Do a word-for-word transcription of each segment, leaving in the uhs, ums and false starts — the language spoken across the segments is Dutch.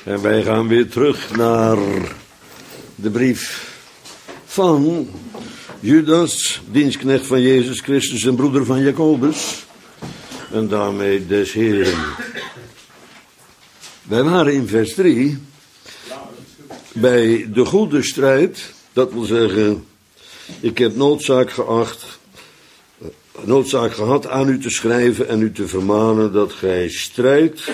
En wij gaan weer terug naar de brief van Judas, dienstknecht van Jezus Christus en broeder van Jacobus. En daarmee des Heren. Wij waren in vers drie bij de goede strijd. Dat wil zeggen, ik heb noodzaak geacht, noodzaak gehad aan u te schrijven en u te vermanen dat gij strijdt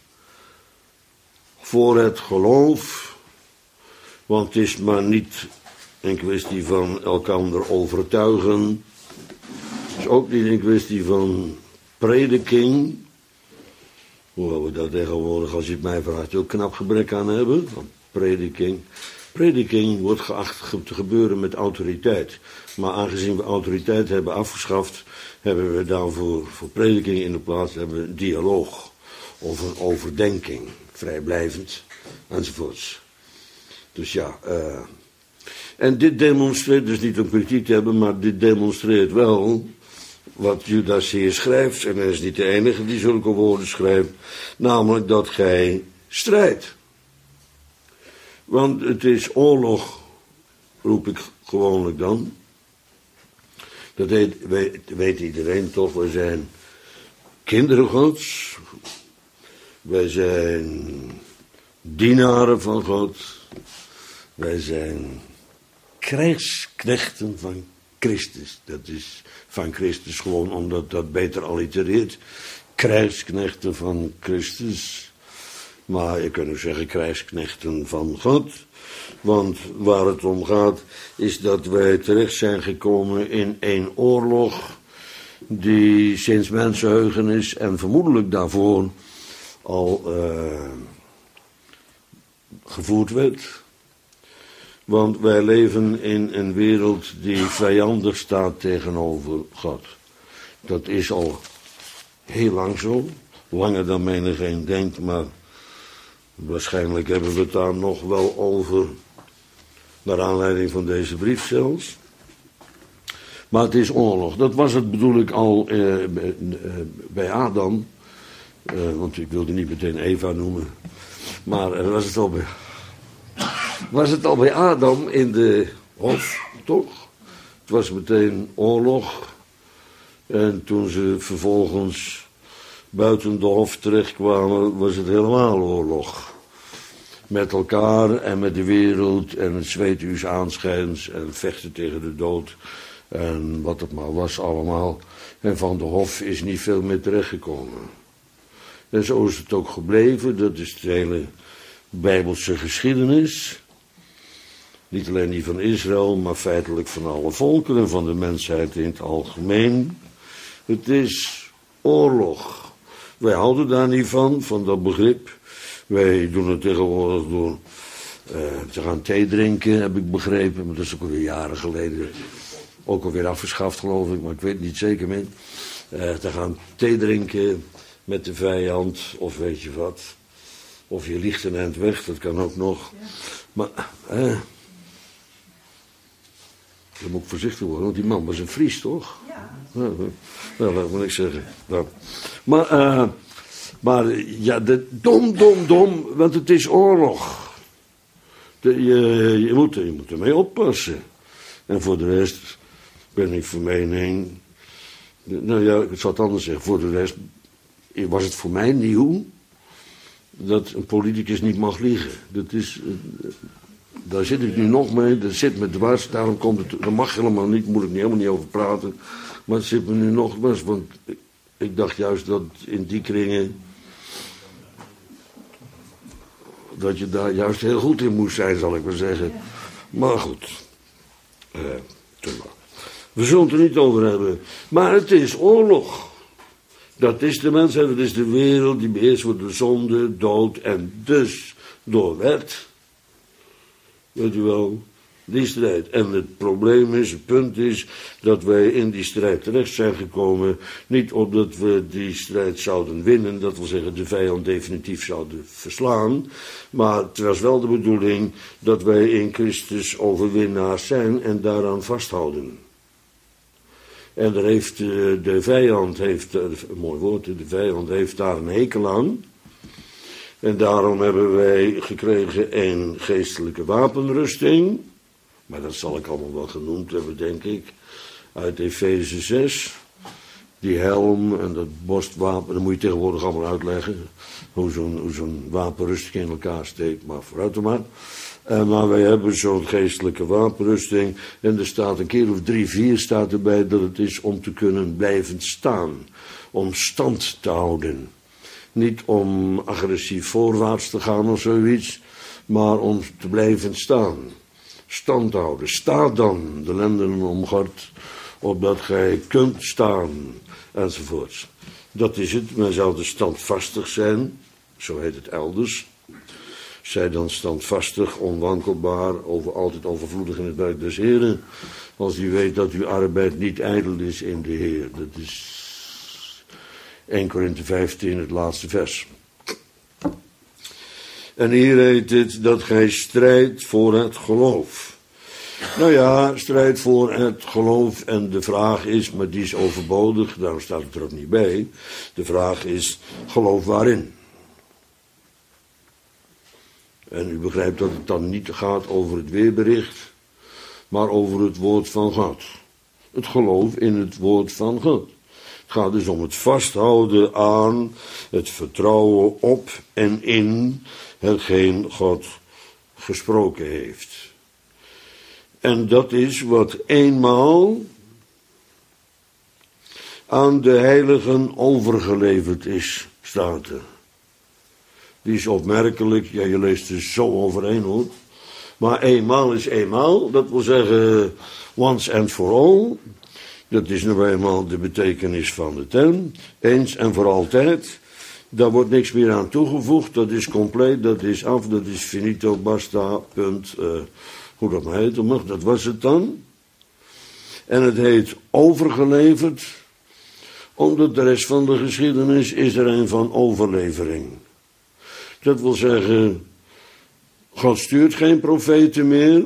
voor het geloof. Want het is maar niet een kwestie van elkander overtuigen. Het is ook niet een kwestie van prediking. Hoewel we daar tegenwoordig, als je het mij vraagt, ook knap gebrek aan hebben. Want prediking. Prediking wordt geacht te gebeuren met autoriteit. Maar aangezien we autoriteit hebben afgeschaft, hebben we daarvoor voor prediking in de plaats hebben we een dialoog. Of een overdenking. Vrijblijvend. Enzovoorts. Dus ja. Uh, en dit demonstreert, dus niet om kritiek te hebben, maar dit demonstreert wel wat Judas hier schrijft. En hij is niet de enige die zulke woorden schrijft. Namelijk dat gij strijdt. Want het is oorlog, roep ik gewoonlijk dan. Dat weet, weet, weet iedereen toch. Wij zijn kinderen Gods. Wij zijn dienaren van God. Wij zijn krijgsknechten van Christus. Dat is van Christus gewoon omdat dat beter allitereert. Krijgsknechten van Christus. Maar je kunt ook zeggen krijgsknechten van God. Want waar het om gaat is dat wij terecht zijn gekomen in een oorlog die sinds mensenheugenis en vermoedelijk daarvoor al uh, gevoerd werd. Want wij leven in een wereld die vijandig staat tegenover God. Dat is al heel lang zo. Langer dan menigeen denkt, maar waarschijnlijk hebben we het daar nog wel over. Naar aanleiding van deze brief zelfs. Maar het is oorlog. Dat was het bedoel ik al eh, bij Adam. Uh, want ik wilde niet meteen Eva noemen. Maar uh, was, het al bij, was het al bij Adam in de hof, toch? Het was meteen oorlog. En toen ze vervolgens buiten de hof terechtkwamen, was het helemaal oorlog. Met elkaar en met de wereld en het zweetuurs aanschijns en vechten tegen de dood. En wat het maar was allemaal. En van de hof is niet veel meer terechtgekomen. En zo is het ook gebleven. Dat is de hele Bijbelse geschiedenis. Niet alleen die van Israël, maar feitelijk van alle volken en van de mensheid in het algemeen. Het is oorlog. Wij houden daar niet van, van dat begrip. Wij doen het tegenwoordig door uh, te gaan thee drinken, heb ik begrepen. Maar dat is ook alweer jaren geleden. Ook alweer afgeschaft, geloof ik, maar ik weet het niet zeker meer. Uh, te gaan thee drinken met de vijand, of weet je wat. Of je liegt een eind weg, dat kan ook nog. Ja. Maar, uh, dan moet ik voorzichtig worden, want die man was een Fries, toch? Ja. Nou, nou laat maar niks zeggen. Nou. Maar, uh, maar ja, de, dom, dom, dom, want het is oorlog. De, je, je, moet, je moet ermee oppassen. En voor de rest ben ik van mening. Nou ja, ik zal het anders zeggen. Voor de rest was het voor mij nieuw dat een politicus niet mag liegen. Dat is, daar zit ik nu nog mee, dat zit me dwars. Daarom komt het, dat mag helemaal niet, moet ik niet, helemaal niet over praten. Maar het zit me nu nog dwars, want ik dacht juist dat in die kringen dat je daar juist heel goed in moest zijn, zal ik maar zeggen. Maar goed, uh, we zullen het er niet over hebben. Maar het is oorlog. Dat is de mensheid, dat is de wereld die beheerst wordt door zonde, dood en dus door wet. Weet u wel, die strijd. En het probleem is, het punt is, dat wij in die strijd terecht zijn gekomen. Niet omdat we die strijd zouden winnen, dat wil zeggen de vijand definitief zouden verslaan. Maar het was wel de bedoeling dat wij in Christus overwinnaars zijn en daaraan vasthouden. En er heeft, de vijand heeft, een mooi woord, de vijand heeft daar een hekel aan. En daarom hebben wij gekregen een geestelijke wapenrusting. Maar dat zal ik allemaal wel genoemd hebben, denk ik. Uit Efeze zes. Die helm en dat borstwapen, dat moet je tegenwoordig allemaal uitleggen. Hoe zo'n, hoe zo'n wapenrusting in elkaar steekt, maar vooruit dan maar. Uh, maar wij hebben zo'n geestelijke wapenrusting. En er staat een keer of drie, vier staat erbij dat het is om te kunnen blijven staan. Om stand te houden. Niet om agressief voorwaarts te gaan of zoiets. Maar om te blijven staan. Stand houden. Sta dan, de lendenen omgord, opdat gij kunt staan. Enzovoorts. Dat is het. Men zou dus standvastig zijn. Zo heet het elders. Zij dan standvastig, onwankelbaar, over, altijd overvloedig in het werk des Heren. Als u weet dat uw arbeid niet ijdel is in de Heer. Dat is Eerste Korinthe vijftien, het laatste vers. En hier heet het dat gij strijdt voor het geloof. Nou ja, strijd voor het geloof en de vraag is, maar die is overbodig, daarom staat het er ook niet bij. De vraag is, geloof waarin? En u begrijpt dat het dan niet gaat over het weerbericht, maar over het woord van God. Het geloof in het woord van God. Het gaat dus om het vasthouden aan, het vertrouwen op en in hetgeen God gesproken heeft. En dat is wat eenmaal aan de heiligen overgeleverd is, staat er. Die is opmerkelijk, ja, je leest er zo overheen hoor. Maar eenmaal is eenmaal, dat wil zeggen once and for all. Dat is nou eenmaal de betekenis van de term. Eens en voor altijd. Daar wordt niks meer aan toegevoegd, dat is compleet, dat is af, dat is finito, basta, punt. Uh, hoe dat maar heet, mag, dat was het dan. En het heet overgeleverd, omdat de rest van de geschiedenis is er een van overlevering. Dat wil zeggen, God stuurt geen profeten meer.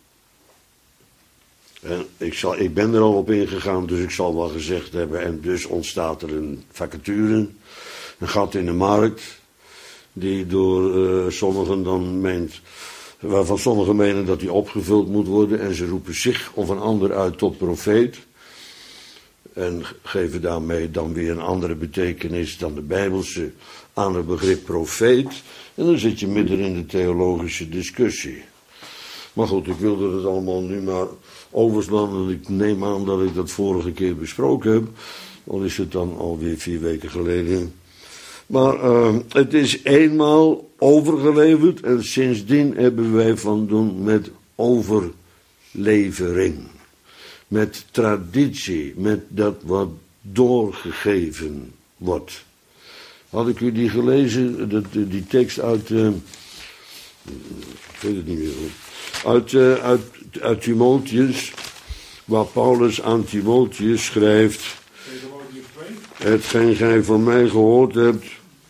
En ik, zal, ik ben er al op ingegaan, dus ik zal wel gezegd hebben, en dus ontstaat er een vacature, een gat in de markt, die door uh, sommigen dan meent, waarvan sommigen menen dat die opgevuld moet worden, en ze roepen zich of een ander uit tot profeet. En geven daarmee dan weer een andere betekenis dan de Bijbelse aan het begrip profeet. En dan zit je midden in de theologische discussie. Maar goed, ik wilde het allemaal nu maar overslaan. En ik neem aan dat ik dat vorige keer besproken heb. Al is het dan alweer vier weken geleden. Maar uh, het is eenmaal overgeleverd. En sindsdien hebben wij van doen met overlevering. Met traditie, met dat wat doorgegeven wordt. Had ik u die gelezen, dat, die tekst uit, uh, ik weet het niet meer goed, uit, uh, uit, uit Timotheus, waar Paulus aan Timotheus schrijft, hetgeen gij van mij gehoord hebt,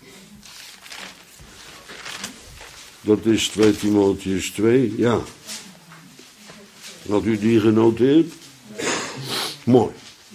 dat is twee Timotheus twee, ja. Had u die genoteerd? Mooi.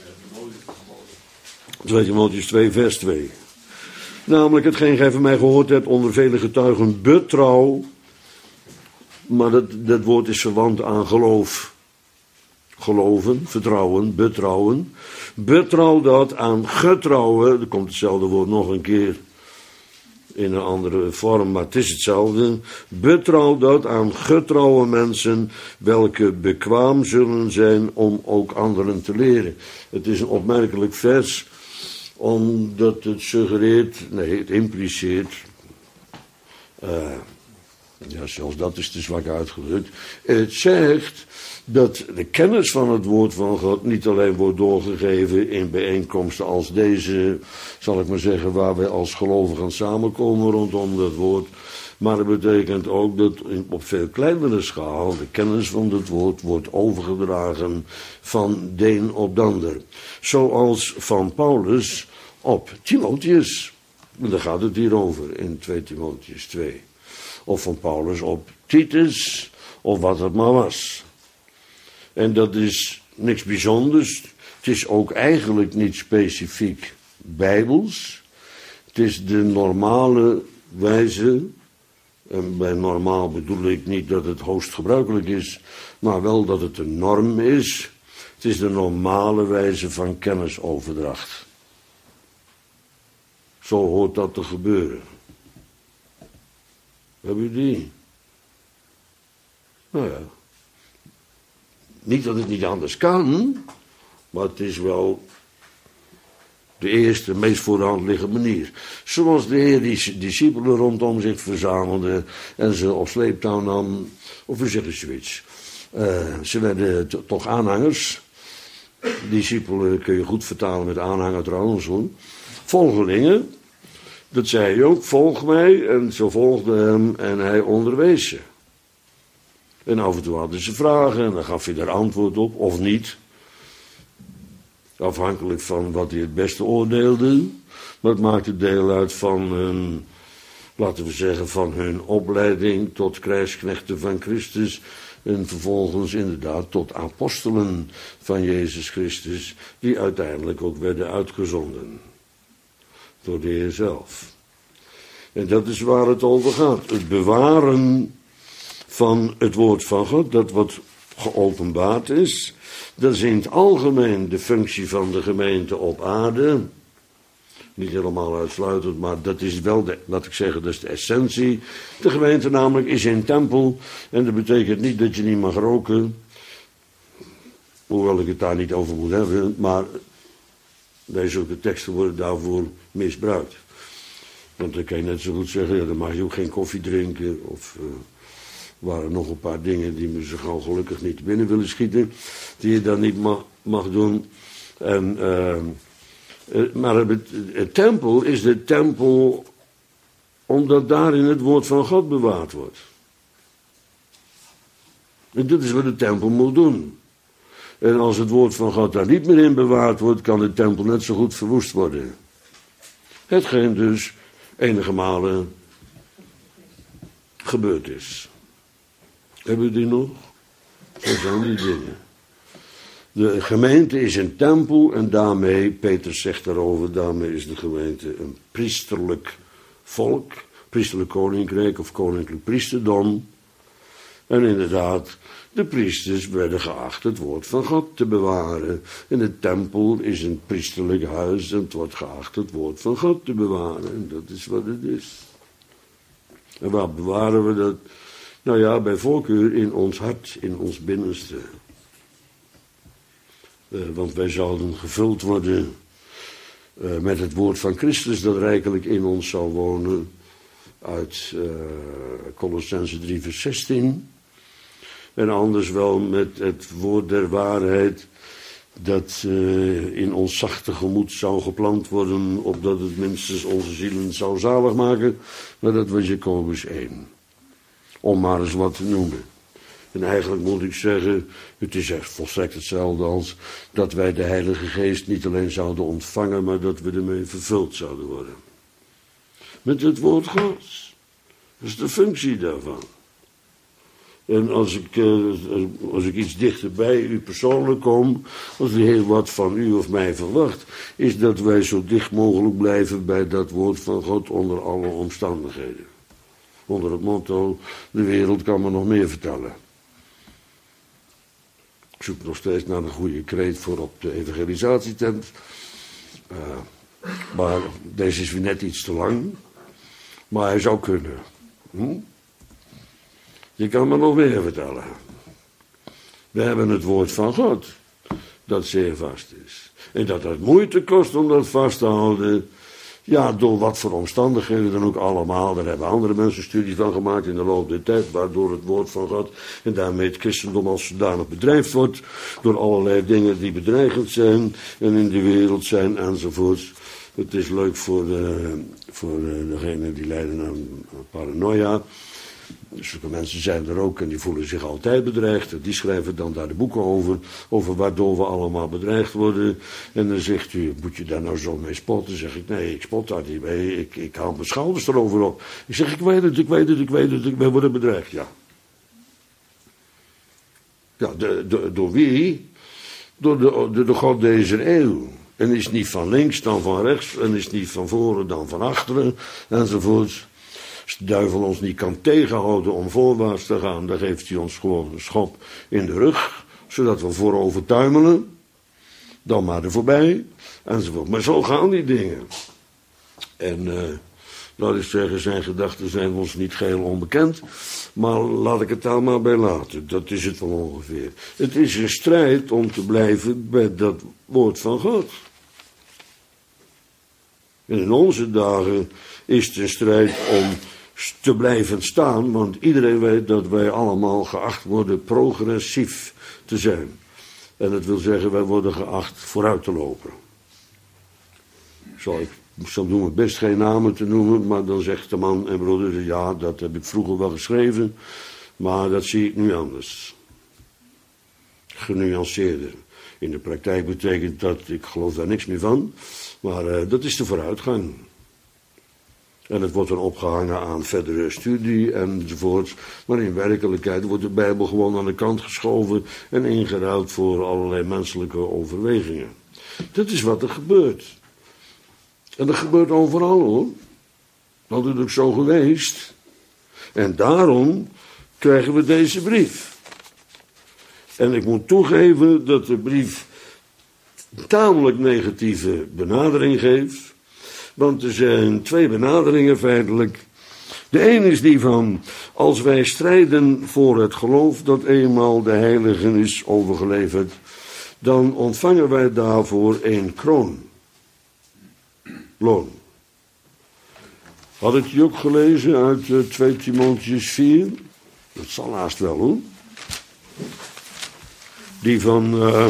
twee Timotheus twee, vers twee. Namelijk hetgeen gij van mij gehoord hebt onder vele getuigen betrouw. Maar dat, dat woord is verwant aan geloof. Geloven, vertrouwen, betrouwen. Betrouw dat aan getrouwen. Er komt hetzelfde woord nog een keer in een andere vorm, maar het is hetzelfde. Betrouw dat aan getrouwe mensen, welke bekwaam zullen zijn om ook anderen te leren. Het is een opmerkelijk vers, omdat het suggereert, nee, het impliceert, uh, ja, zelfs dat is te zwak uitgedrukt. Het zegt dat de kennis van het woord van God niet alleen wordt doorgegeven in bijeenkomsten als deze, zal ik maar zeggen, waar wij als gelovigen samenkomen rondom dat woord. Maar dat betekent ook dat op veel kleinere schaal de kennis van het woord wordt overgedragen van de een op de ander. Zoals van Paulus op Timotheus. Daar gaat het hier over in twee Timotheus twee. Of van Paulus op Titus, of wat het maar was. En dat is niks bijzonders. Het is ook eigenlijk niet specifiek bijbels. Het is de normale wijze. En bij normaal bedoel ik niet dat het hoogst gebruikelijk is, maar wel dat het een norm is. Het is de normale wijze van kennisoverdracht. Zo hoort dat te gebeuren. Heb je die? Nou ja. Niet dat het niet anders kan, maar het is wel de eerste, meest voor de hand liggende manier. Zoals de Heer die discipelen rondom zich verzamelde en ze op sleeptouw nam, of we zeggen zoiets. Uh, ze werden t- toch aanhangers. Discipelen kun je goed vertalen met aanhanger trouwens hoor. Volgelingen, dat zei hij ook, volg mij. En ze volgden hem en hij onderwees ze. En af en toe hadden ze vragen en dan gaf hij daar antwoord op, of niet. Afhankelijk van wat hij het beste oordeelde. Maar het maakte deel uit van hun, laten we zeggen, van hun opleiding tot krijgsknechten van Christus. En vervolgens inderdaad tot apostelen van Jezus Christus, die uiteindelijk ook werden uitgezonden. Door de Heer zelf. En dat is waar het over gaat. Het bewaren van het woord van God, dat wat geopenbaard is. Dat is in het algemeen de functie van de gemeente op aarde. Niet helemaal uitsluitend, maar dat is wel, de, laat ik zeggen, dat is de essentie. De gemeente namelijk is een tempel. En dat betekent niet dat je niet mag roken. Hoewel ik het daar niet over moet hebben. Maar deze teksten worden daarvoor misbruikt. Want dan kan je net zo goed zeggen, ja, dan mag je ook geen koffie drinken. Of uh, waren nog een paar dingen die me zo gauw gelukkig niet binnen willen schieten. Die je dan niet mag, mag doen. En... Uh, Uh, maar het, het tempel is de tempel omdat daarin het woord van God bewaard wordt. En dat is wat de tempel moet doen. En als het woord van God daar niet meer in bewaard wordt, kan de tempel net zo goed verwoest worden. Hetgeen dus enige malen gebeurd is. Hebben we die nog? Zo zijn die dingen. De gemeente is een tempel en daarmee, Peter zegt daarover, daarmee is de gemeente een priesterlijk volk, priesterlijk koninkrijk of koninklijk priesterdom. En inderdaad, de priesters werden geacht het woord van God te bewaren. En de tempel is een priesterlijk huis en het wordt geacht het woord van God te bewaren. En dat is wat het is. En waar bewaren we dat? Nou ja, bij voorkeur in ons hart, in ons binnenste. Uh, want wij zouden gevuld worden uh, met het woord van Christus dat rijkelijk in ons zou wonen. Uit uh, Kolossenzen drie vers zestien. En anders wel met het woord der waarheid dat uh, in ons zachte gemoed zou geplant worden, opdat het minstens onze zielen zou zalig maken. Maar dat was Jacobus één. Om maar eens wat te noemen. En eigenlijk moet ik zeggen, het is echt volstrekt hetzelfde als dat wij de Heilige Geest niet alleen zouden ontvangen, maar dat we ermee vervuld zouden worden. Met het woord Gods. Dat is de functie daarvan. En als ik, uh, als ik iets dichter bij u persoonlijk kom, als de Heer wat van u of mij verwacht, is dat wij zo dicht mogelijk blijven bij dat woord van God onder alle omstandigheden. Onder het motto, de wereld kan me nog meer vertellen. Ik zoek nog steeds naar een goede kreet voor op de evangelisatietent. Uh, maar deze is weer net iets te lang. Maar hij zou kunnen. Hm? Je kan me nog meer vertellen. We hebben het woord van God. Dat zeer vast is. En dat het moeite kost om dat vast te houden. Ja, door wat voor omstandigheden dan ook allemaal. Daar hebben andere mensen studies van gemaakt in de loop der tijd. Waardoor het woord van God en daarmee het christendom als zodanig bedreigd wordt. Door allerlei dingen die bedreigend zijn en in de wereld zijn enzovoorts. Het is leuk voor, de, voor degenen die lijden aan paranoia. Zulke mensen zijn er ook en die voelen zich altijd bedreigd. Die schrijven dan daar de boeken over, over waardoor we allemaal bedreigd worden. En dan zegt u, moet je daar nou zo mee spotten? Dan zeg ik, nee, ik spot daar niet mee. Ik, ik haal mijn schouders erover op. Ik zeg, ik weet het, ik weet het, ik weet het, ik wij worden bedreigd, ja. Ja, de, de, door wie? Door de, de, de God deze eeuw. En is niet van links dan van rechts, en is niet van voren dan van achteren, enzovoorts. Als de duivel ons niet kan tegenhouden om voorwaarts te gaan, dan geeft hij ons gewoon een schop in de rug, zodat we voorover tuimelen. Dan maar er voorbij, enzovoort. Maar zo gaan die dingen. En uh, laat ik zeggen, zijn gedachten zijn ons niet geheel onbekend. Maar laat ik het daar maar bij laten. Dat is het wel ongeveer. Het is een strijd om te blijven bij dat woord van God. En in onze dagen is het een strijd om te blijven staan. Want iedereen weet dat wij allemaal geacht worden progressief te zijn. En dat wil zeggen, wij worden geacht vooruit te lopen. Zal ik, ik zal doen mijn best geen namen te noemen, maar dan zegt de man en broeder, ja, dat heb ik vroeger wel geschreven, maar dat zie ik nu anders. Genuanceerder. In de praktijk betekent dat, ik geloof daar niks meer van, maar uh, dat is de vooruitgang. En het wordt dan opgehangen aan verdere studie enzovoorts. Maar in werkelijkheid wordt de Bijbel gewoon aan de kant geschoven en ingeruild voor allerlei menselijke overwegingen. Dat is wat er gebeurt. En dat gebeurt overal hoor. Dat is ook zo geweest. En daarom krijgen we deze brief. En ik moet toegeven dat de brief tamelijk negatieve benadering geeft. Want er zijn twee benaderingen feitelijk. De een is die van, als wij strijden voor het geloof dat eenmaal de heiligen is overgeleverd, dan ontvangen wij daarvoor een kroon. Loon. Had ik die ook gelezen uit uh, twee Timotheüs vier? Dat zal haast wel hoor. Die van... Uh,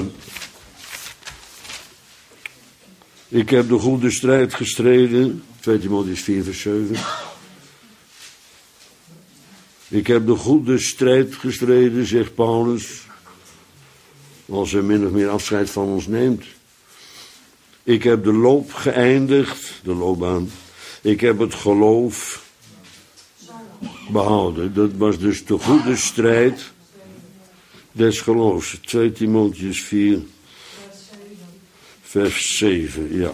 Ik heb de goede strijd gestreden. twee Timotheüs vier vers zeven. Ik heb de goede strijd gestreden, zegt Paulus. Als hij min of meer afscheid van ons neemt. Ik heb de loop geëindigd, de loopbaan. Ik heb het geloof behouden. Dat was dus de goede strijd des geloofs. twee Timotheüs vier vers zeven, ja.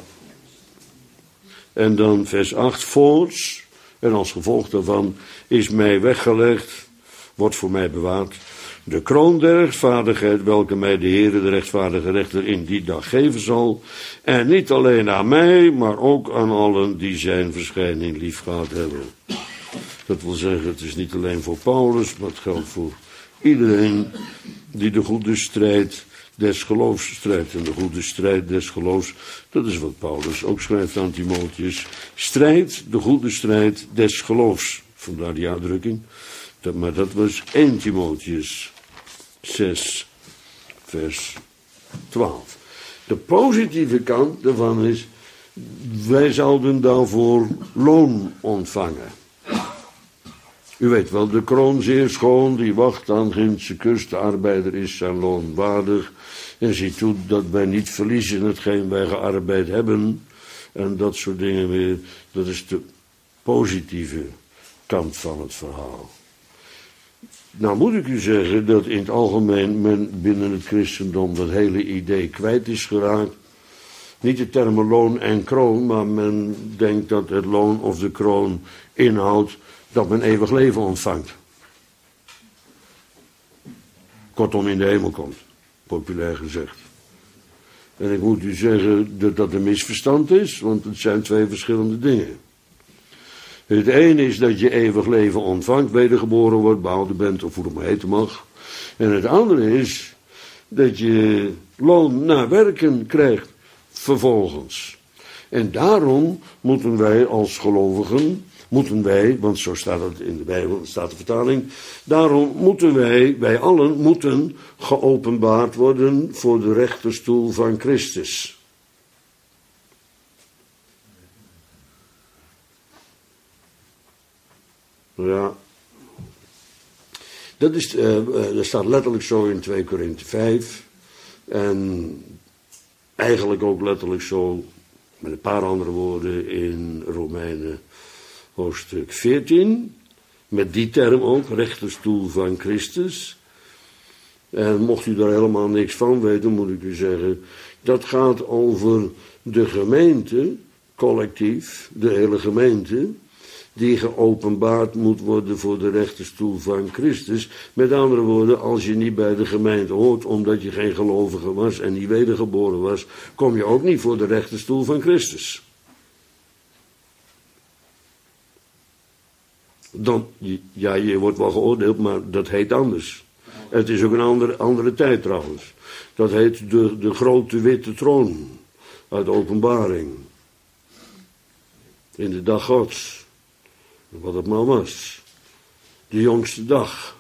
En dan vers acht, voorts, en als gevolg daarvan is mij weggelegd, wordt voor mij bewaard, de kroon der rechtvaardigheid, welke mij de Heere, de rechtvaardige rechter, in die dag geven zal. En niet alleen aan mij, maar ook aan allen die zijn verschijning liefgehad hebben. Dat wil zeggen, het is niet alleen voor Paulus, maar het geldt voor iedereen die de goede strijd des geloofs strijdt. En de goede strijd des geloofs, dat is wat Paulus ook schrijft aan Timotheus. Strijd, de goede strijd des geloofs. Vandaar die uitdrukking. Dat, maar dat was één Timotheus zes, vers twaalf. De positieve kant daarvan is, wij zouden daarvoor loon ontvangen. U weet wel, de kroon zeer schoon, die wacht aan Gindse kust, de arbeider is zijn loon waardig. En ziet toe dat wij niet verliezen hetgeen wij gearbeid hebben. En dat soort dingen weer, dat is de positieve kant van het verhaal. Nou moet ik u zeggen dat in het algemeen men binnen het christendom dat hele idee kwijt is geraakt. Niet de termen loon en kroon, maar men denkt dat het loon of de kroon inhoudt dat men eeuwig leven ontvangt. Kortom in de hemel komt, populair gezegd. En ik moet u zeggen dat dat een misverstand is, want het zijn twee verschillende dingen. Het ene is dat je eeuwig leven ontvangt, wedergeboren wordt, behouden bent of hoe het maar heten mag. En het andere is dat je loon naar werken krijgt vervolgens. En daarom moeten wij als gelovigen, moeten wij, want zo staat het in de Bijbel, staat de vertaling, daarom moeten wij, wij allen moeten geopenbaard worden voor de rechterstoel van Christus. Ja, dat, is, uh, uh, dat staat letterlijk zo in twee Korinthe vijf. En eigenlijk ook letterlijk zo, met een paar andere woorden, in Romeinen hoofdstuk veertien. Met die term ook, rechterstoel van Christus. En mocht u daar helemaal niks van weten, moet ik u zeggen, dat gaat over de gemeente, collectief, de hele gemeente. die geopenbaard moet worden voor de rechterstoel van Christus. Met andere woorden, als je niet bij de gemeente hoort, omdat je geen gelovige was en niet wedergeboren was, kom je ook niet voor de rechterstoel van Christus. Dan, ja, je wordt wel geoordeeld, maar dat heet anders. Het is ook een andere, andere tijd trouwens. Dat heet de, de grote witte troon uit de Openbaring. In de dag Gods. Wat het maar was. De jongste dag.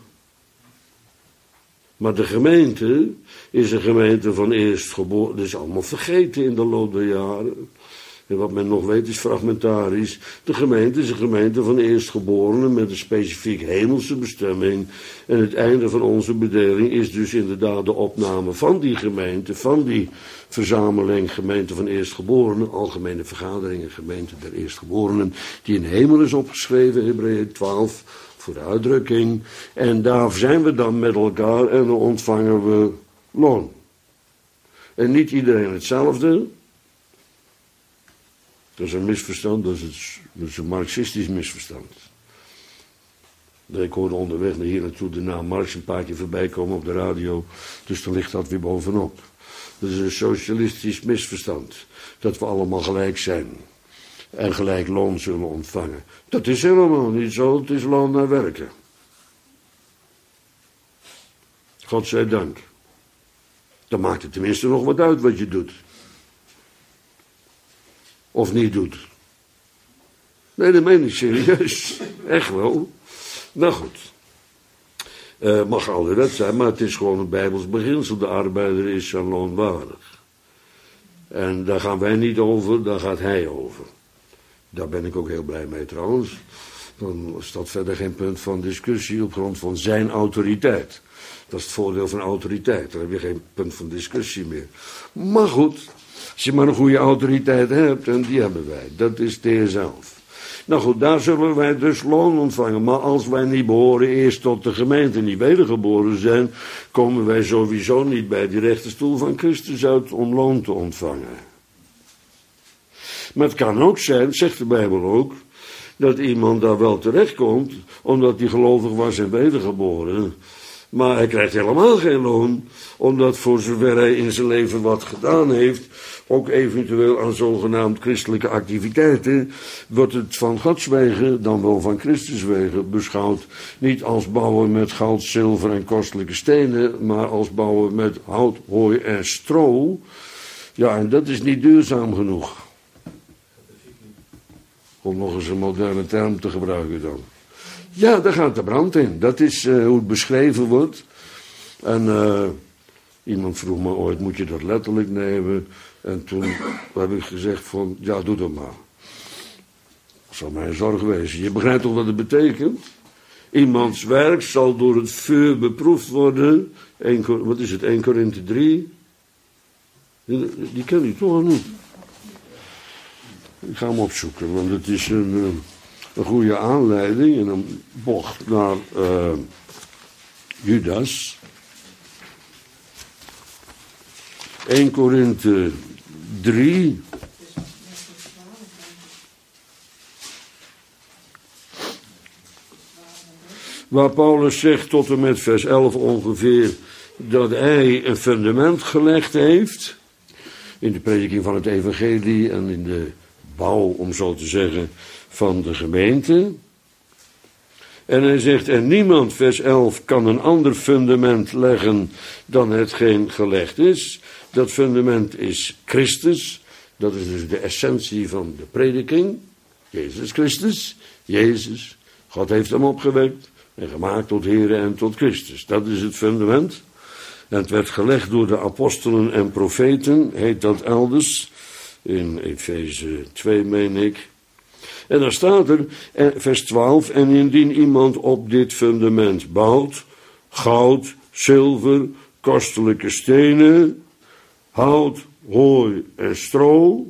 Maar de gemeente is een gemeente van eerstgeboren. Dat is allemaal vergeten in de loop der jaren. En wat men nog weet is fragmentarisch. De gemeente is een gemeente van eerstgeborenen met een specifiek hemelse bestemming. En het einde van onze bedeling is dus inderdaad de opname van die gemeente, van die verzameling gemeente van eerstgeborenen, algemene vergaderingen, gemeente der eerstgeborenen, die in de hemel is opgeschreven, Hebreeën twaalf, voor de uitdrukking. En daar zijn we dan met elkaar en dan ontvangen we loon. En niet iedereen hetzelfde. Dat is een misverstand, dat is, het, dat is een marxistisch misverstand. Ik hoorde onderweg naar hier naartoe de naam Marx een paar keer voorbij komen op de radio, dus dan ligt dat weer bovenop. Dat is een socialistisch misverstand, dat we allemaal gelijk zijn en gelijk loon zullen ontvangen. Dat is helemaal niet zo, het is loon naar werken. God zij dank. Dan maakt het tenminste nog wat uit wat je doet. Of niet doet. Nee, dat meen ik serieus. Echt wel. Nou goed. Uh, mag ouderwet zijn, maar het is gewoon een Bijbels beginsel. De arbeider is zijn loon waardig. En daar gaan wij niet over, daar gaat hij over. Daar ben ik ook heel blij mee trouwens. Dan is dat verder geen punt van discussie op grond van zijn autoriteit. Dat is het voordeel van autoriteit. Dan heb je geen punt van discussie meer. Maar goed, als je maar een goede autoriteit hebt, en die hebben wij. Dat is de Heer zelf. Nou goed, daar zullen wij dus loon ontvangen. Maar als wij niet behoren eerst tot de gemeente, niet wedergeboren zijn, komen wij sowieso niet bij die rechterstoel van Christus uit om loon te ontvangen. Maar het kan ook zijn, zegt de Bijbel ook, dat iemand daar wel terechtkomt, omdat hij gelovig was en wedergeboren. Maar hij krijgt helemaal geen loon, omdat voor zover hij in zijn leven wat gedaan heeft, ook eventueel aan zogenaamd christelijke activiteiten, wordt het van Gods wegen, dan wel van Christus wegen, beschouwd niet als bouwen met goud, zilver en kostelijke stenen, maar als bouwen met hout, hooi en stro. Ja, en dat is niet duurzaam genoeg. Om nog eens een moderne term te gebruiken dan. Ja, daar gaat de brand in. Dat is uh, hoe het beschreven wordt. En uh, iemand vroeg me ooit, moet je dat letterlijk nemen? En toen heb ik gezegd van, ja, doe dat maar. Dat zal mijn zorg wezen. Je begrijpt toch wat het betekent? Iemands werk zal door het vuur beproefd worden. een, wat is het, Eerste Korinthe drie? Die, die ken je toch al niet? Ik ga hem opzoeken, want het is een... Een goede aanleiding en een bocht naar uh, Judas. Eerste Korinthe drie. Waar Paulus zegt tot en met vers elf ongeveer dat hij een fundament gelegd heeft. In de prediking van het evangelie en in de bouw, om zo te zeggen, van de gemeente. En hij zegt, en niemand, vers elf, kan een ander fundament leggen dan hetgeen gelegd is. Dat fundament is Christus. Dat is dus de essentie van de prediking. Jezus Christus. Jezus. God heeft hem opgewekt en gemaakt tot Here en tot Christus. Dat is het fundament. En het werd gelegd door de apostelen en profeten, heet dat elders. In Efeze twee, meen ik. En dan staat er, vers twaalf, en indien iemand op dit fundament bouwt, goud, zilver, kostelijke stenen, hout, hooi en stro,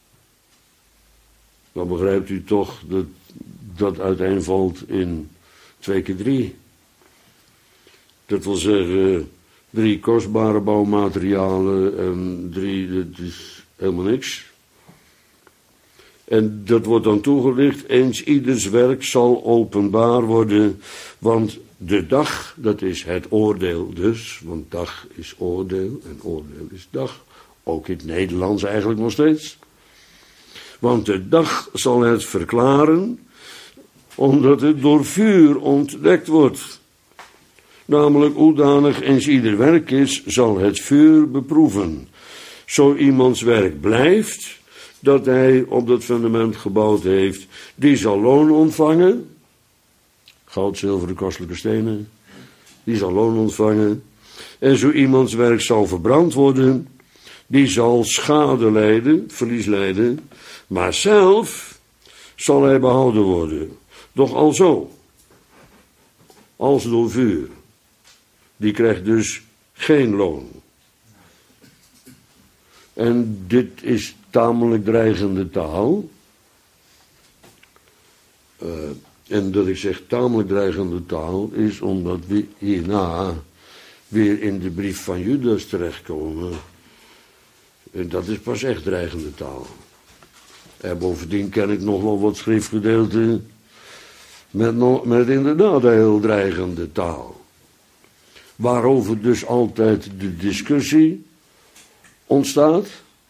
dan begrijpt u toch dat dat uiteenvalt in twee keer drie. Dat wil zeggen, drie kostbare bouwmaterialen en drie, dat is helemaal niks. En dat wordt dan toegelicht, eens ieders werk zal openbaar worden, want de dag, dat is het oordeel dus, want dag is oordeel en oordeel is dag, ook in het Nederlands eigenlijk nog steeds. Want de dag zal het verklaren, omdat het door vuur ontdekt wordt. Namelijk, hoedanig eens ieder werk is, zal het vuur beproeven. Zo iemands werk blijft, dat hij op dat fundament gebouwd heeft, die zal loon ontvangen. Goud, zilveren, kostelijke stenen. Die zal loon ontvangen. En zo iemands werk zal verbrand worden, die zal schade lijden, verlies lijden. Maar zelf zal hij behouden worden. Doch alzo, als door vuur. Die krijgt dus geen loon. En dit is tamelijk dreigende taal. Uh, en dat ik zeg tamelijk dreigende taal is omdat we hierna weer in de brief van Judas terechtkomen. En dat is pas echt dreigende taal. En bovendien ken ik nog wel wat schriftgedeelten met, nog, met inderdaad heel dreigende taal. Waarover dus altijd de discussie ontstaat.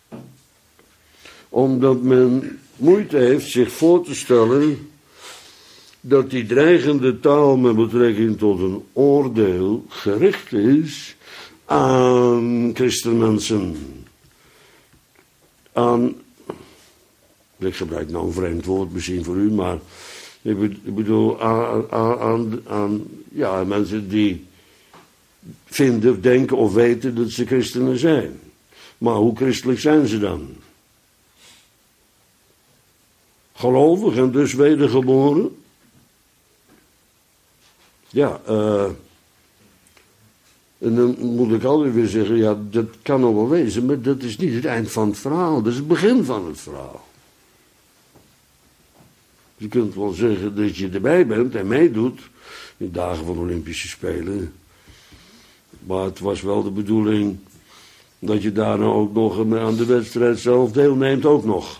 Omdat men moeite heeft zich voor te stellen dat die dreigende taal met betrekking tot een oordeel gericht is aan christenmensen. Aan, ik gebruik nou een vreemd woord misschien voor u, maar ik bedoel aan, aan, aan, aan ja, mensen die vinden, denken of weten dat ze christenen zijn. Maar hoe christelijk zijn ze dan? Gelovig en dus wedergeboren? Ja, uh, en dan moet ik alweer weer zeggen, ja, dat kan nog wel wezen, maar dat is niet het eind van het verhaal, dat is het begin van het verhaal. Je kunt wel zeggen dat je erbij bent en meedoet in dagen van de Olympische Spelen. Maar het was wel de bedoeling dat je daarna ook nog aan de wedstrijd zelf deelneemt ook nog.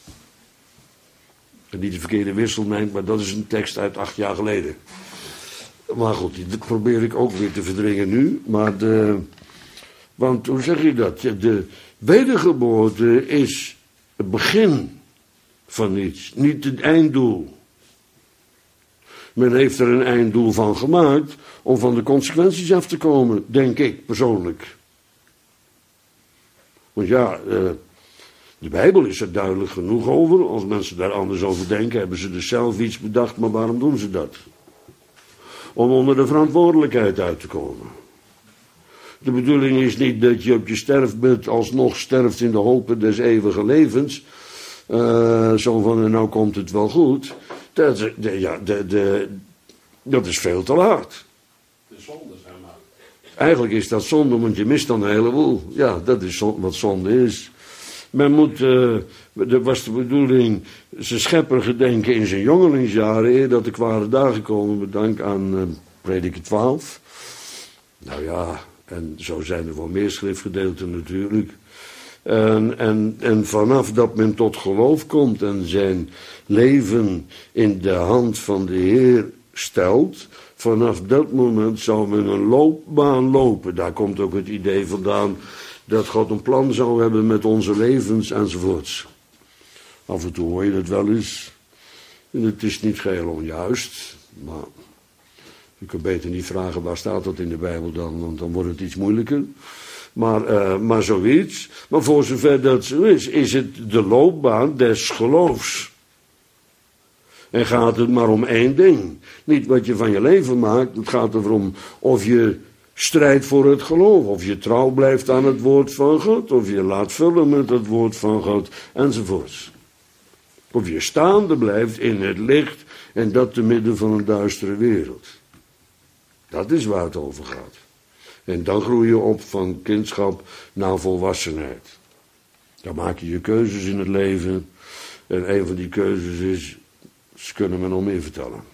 En niet de verkeerde wissel neemt, maar dat is een tekst uit acht jaar geleden. Maar goed, dat probeer ik ook weer te verdringen nu. Maar de, want hoe zeg je dat? De wedergeboorte is het begin van iets, niet het einddoel. Men heeft er een einddoel van gemaakt om van de consequenties af te komen, denk ik persoonlijk. Want ja, uh, de Bijbel is er duidelijk genoeg over. Als mensen daar anders over denken, hebben ze dus zelf iets bedacht, maar waarom doen ze dat? Om onder de verantwoordelijkheid uit te komen. De bedoeling is niet dat je op je sterfbed alsnog sterft in de hoop des eeuwige levens. Uh, zo van, en nou komt het wel goed. Dat, de, ja, de, de, dat is veel te laat. De zonde zijn maar. Eigenlijk is dat zonde, want je mist dan een heleboel. Ja, dat is wat zonde is. Men moet, uh, dat was de bedoeling, zijn schepper gedenken in zijn jongelingsjaren, eer dat de kwade dagen komen, met dank aan uh, Prediker twaalf. Nou ja, en zo zijn er wel meer schriftgedeelten natuurlijk. En, en, en vanaf dat men tot geloof komt en zijn leven in de hand van de Heer stelt, vanaf dat moment zou men een loopbaan lopen. Daar komt ook het idee vandaan dat God een plan zou hebben met onze levens enzovoorts. Af en toe hoor je dat wel eens. En het is niet geheel onjuist, maar je kunt beter niet vragen waar staat dat in de Bijbel dan, want dan wordt het iets moeilijker. Maar, uh, maar zoiets. Maar voor zover dat zo is, is het de loopbaan des geloofs. En gaat het maar om één ding. Niet wat je van je leven maakt. Het gaat erom of je strijdt voor het geloof. Of je trouw blijft aan het woord van God. Of je laat vullen met het woord van God. Enzovoorts. Of je staande blijft in het licht. En dat te midden van een duistere wereld. Dat is waar het over gaat. En dan groei je op van kindschap naar volwassenheid. Dan maak je je keuzes in het leven. En een van die keuzes is, ze kunnen me nog meer vertellen.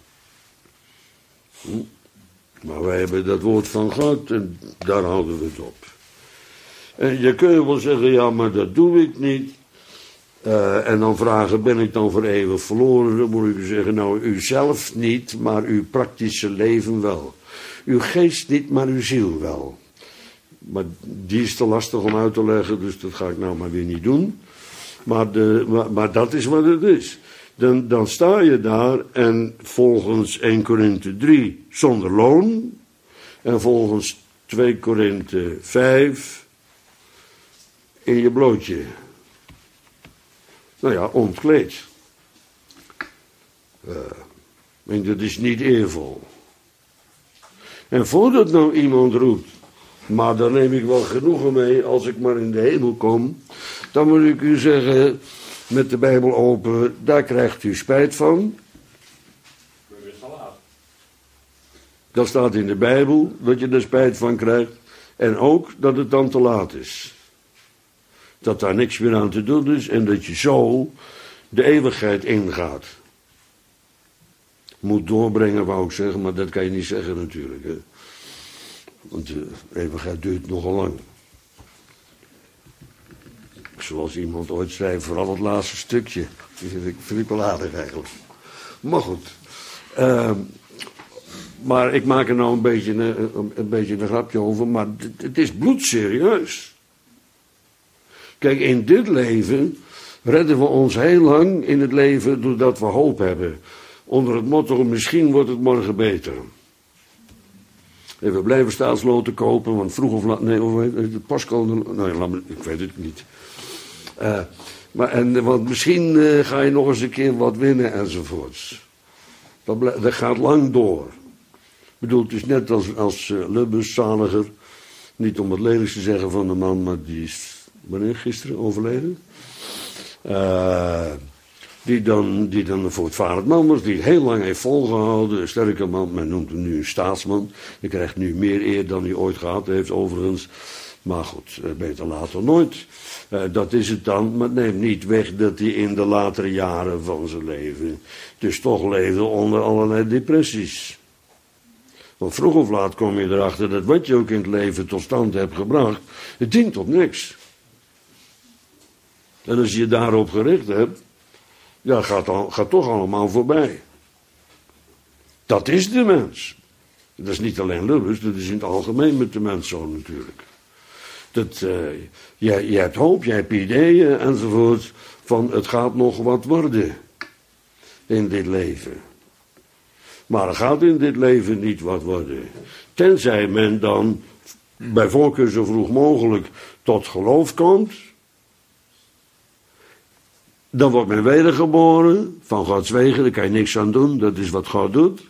Hm? Maar wij hebben dat woord van God en daar houden we het op. En je kunt wel zeggen, ja, maar dat doe ik niet. Uh, en dan vragen, ben ik dan voor eeuwig verloren? Dan moet ik u zeggen, nou, u zelf niet, maar uw praktische leven wel. Uw geest niet, maar uw ziel wel. Maar die is te lastig om uit te leggen, dus dat ga ik nou maar weer niet doen. Maar, de, maar, maar dat is wat het is. Dan, dan sta je daar en volgens Eerste Korinthe drie zonder loon. En volgens Tweede Korinthe vijf in je blootje. Nou ja, ontkleed. Uh, en dat is niet eervol. En voordat nou iemand roept, maar daar neem ik wel genoegen mee als ik maar in de hemel kom, dan moet ik u zeggen, met de Bijbel open, daar krijgt u spijt van. Dat staat in de Bijbel, dat je er spijt van krijgt. En ook dat het dan te laat is. Dat daar niks meer aan te doen is en dat je zo de eeuwigheid ingaat. Moet doorbrengen, wou ik zeggen, maar dat kan je niet zeggen natuurlijk. Hè. Want de eeuwigheid duurt nogal lang. Zoals iemand ooit zei, vooral het laatste stukje. Dat vind ik, vind ik wel aardig eigenlijk. Maar goed. Uh, maar ik maak er nou een beetje een, een, een, beetje een grapje over, maar het, het is bloedserieus. Kijk, in dit leven redden we ons heel lang in het leven doordat we hoop hebben. Onder het motto, misschien wordt het morgen beter. En we blijven staatsloten kopen, want vroeg of laat, nee, of het postcode, nou ja, ik weet het niet. Uh, maar en, want misschien uh, ga je nog eens een keer wat winnen enzovoorts. Dat, blijf, dat gaat lang door. Ik bedoel, het is net als, als uh, Lubbers, zaliger, niet om het lelijkst te zeggen van de man, maar die is, wanneer, gisteren overleden? Uh, die, dan, die dan een voortvarend man was, die heel lang heeft volgehouden, een sterke man, men noemt hem nu een staatsman. Die krijgt nu meer eer dan hij ooit gehad heeft, overigens. Maar goed, beter later nooit. Uh, dat is het dan, maar het neemt niet weg dat hij in de latere jaren van zijn leven dus toch leefde onder allerlei depressies. Want vroeg of laat kom je erachter dat wat je ook in het leven tot stand hebt gebracht, het dient op niks. En als je je daarop gericht hebt, ja, gaat, al, gaat toch allemaal voorbij. Dat is de mens. Dat is niet alleen Lubbers, dat is in het algemeen met de mens zo natuurlijk. Dat, uh, je, je hebt hoop, je hebt ideeën enzovoort, van het gaat nog wat worden in dit leven. Maar er gaat in dit leven niet wat worden. Tenzij men dan bij voorkeur zo vroeg mogelijk tot geloof komt. Dan wordt men wedergeboren, van Gods wegen, daar kan je niks aan doen, dat is wat God doet.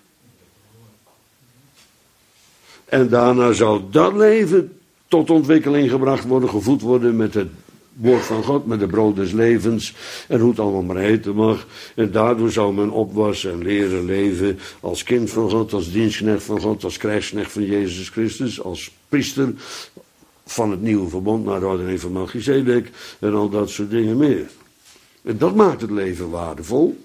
En daarna zal dat leven tot ontwikkeling gebracht worden, gevoed worden met het woord van God, met de brood des levens en hoe het allemaal maar heten mag. En daardoor zal men opwassen en leren leven als kind van God, als dienstknecht van God, als krijgsknecht van Jezus Christus, als priester van het nieuwe verbond naar de ordening van Melchizedek en al dat soort dingen meer. En dat maakt het leven waardevol.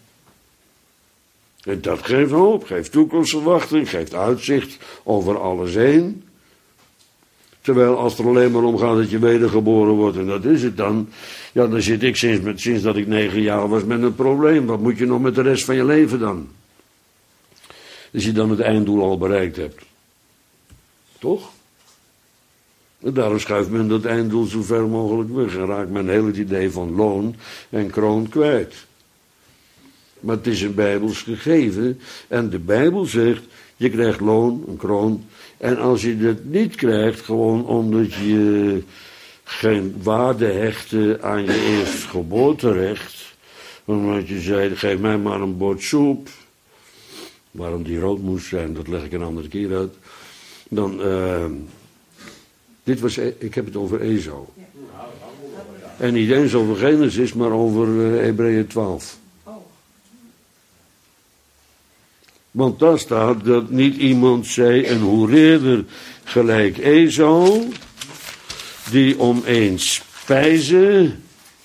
En dat geeft hoop, geeft toekomstverwachting, geeft uitzicht over alles heen. Terwijl als er alleen maar om gaat dat je wedergeboren wordt, en dat is het dan, ja, dan zit ik sinds, met, sinds dat ik negen jaar was met een probleem. Wat moet je nog met de rest van je leven dan? Als je dan het einddoel al bereikt hebt. Toch? En daarom schuift men dat einddoel zo ver mogelijk weg en raakt men heel het idee van loon en kroon kwijt. Maar het is een Bijbels gegeven en de Bijbel zegt, je krijgt loon, een kroon. En als je dat niet krijgt, gewoon omdat je geen waarde hechtte aan je eerstgeboorterecht, omdat je zei, geef mij maar een bord soep, waarom die rood moest zijn, dat leg ik een andere keer uit, dan, uh, dit was, ik heb het over Esau. En niet eens over Genesis, maar over uh, Hebreeën twaalf. Want daar staat dat niet iemand zei een hoereerder gelijk Esau, die om eens spijzen,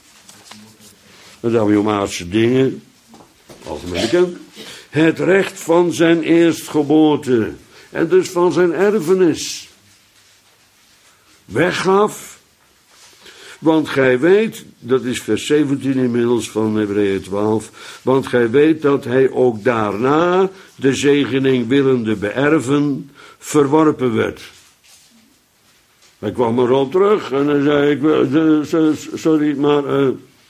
en dan weer om aardse dingen, algemeen bekend, het recht van zijn eerstgeboorte en dus van zijn erfenis weggaf Want gij weet, dat is vers zeventien inmiddels van Hebreeën twaalf, want gij weet dat hij ook daarna de zegening willende beërven verworpen werd. Hij kwam erop terug en hij zei, ik wil, sorry, maar, uh,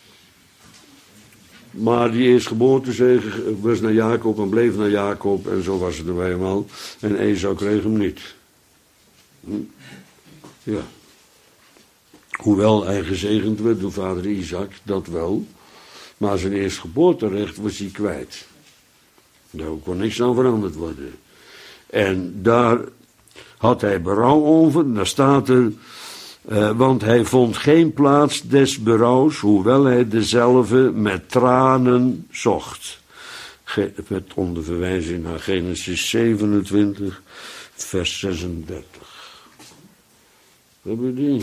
maar die eerstgeboortezegen was naar Jacob en bleef naar Jacob en zo was het er bij hem al. En Esau kreeg hem niet. Hm? Ja. Hoewel hij gezegend werd door vader Isaac, dat wel. Maar zijn eerstgeboorterecht was hij kwijt. Daar kon niks aan veranderd worden. En daar had hij berouw over. Daar staat er, uh, want hij vond geen plaats des berouws, hoewel hij dezelfde met tranen zocht. Ge- met onder verwijzing naar Genesis zevenentwintig, vers zesendertig. Hebben we die?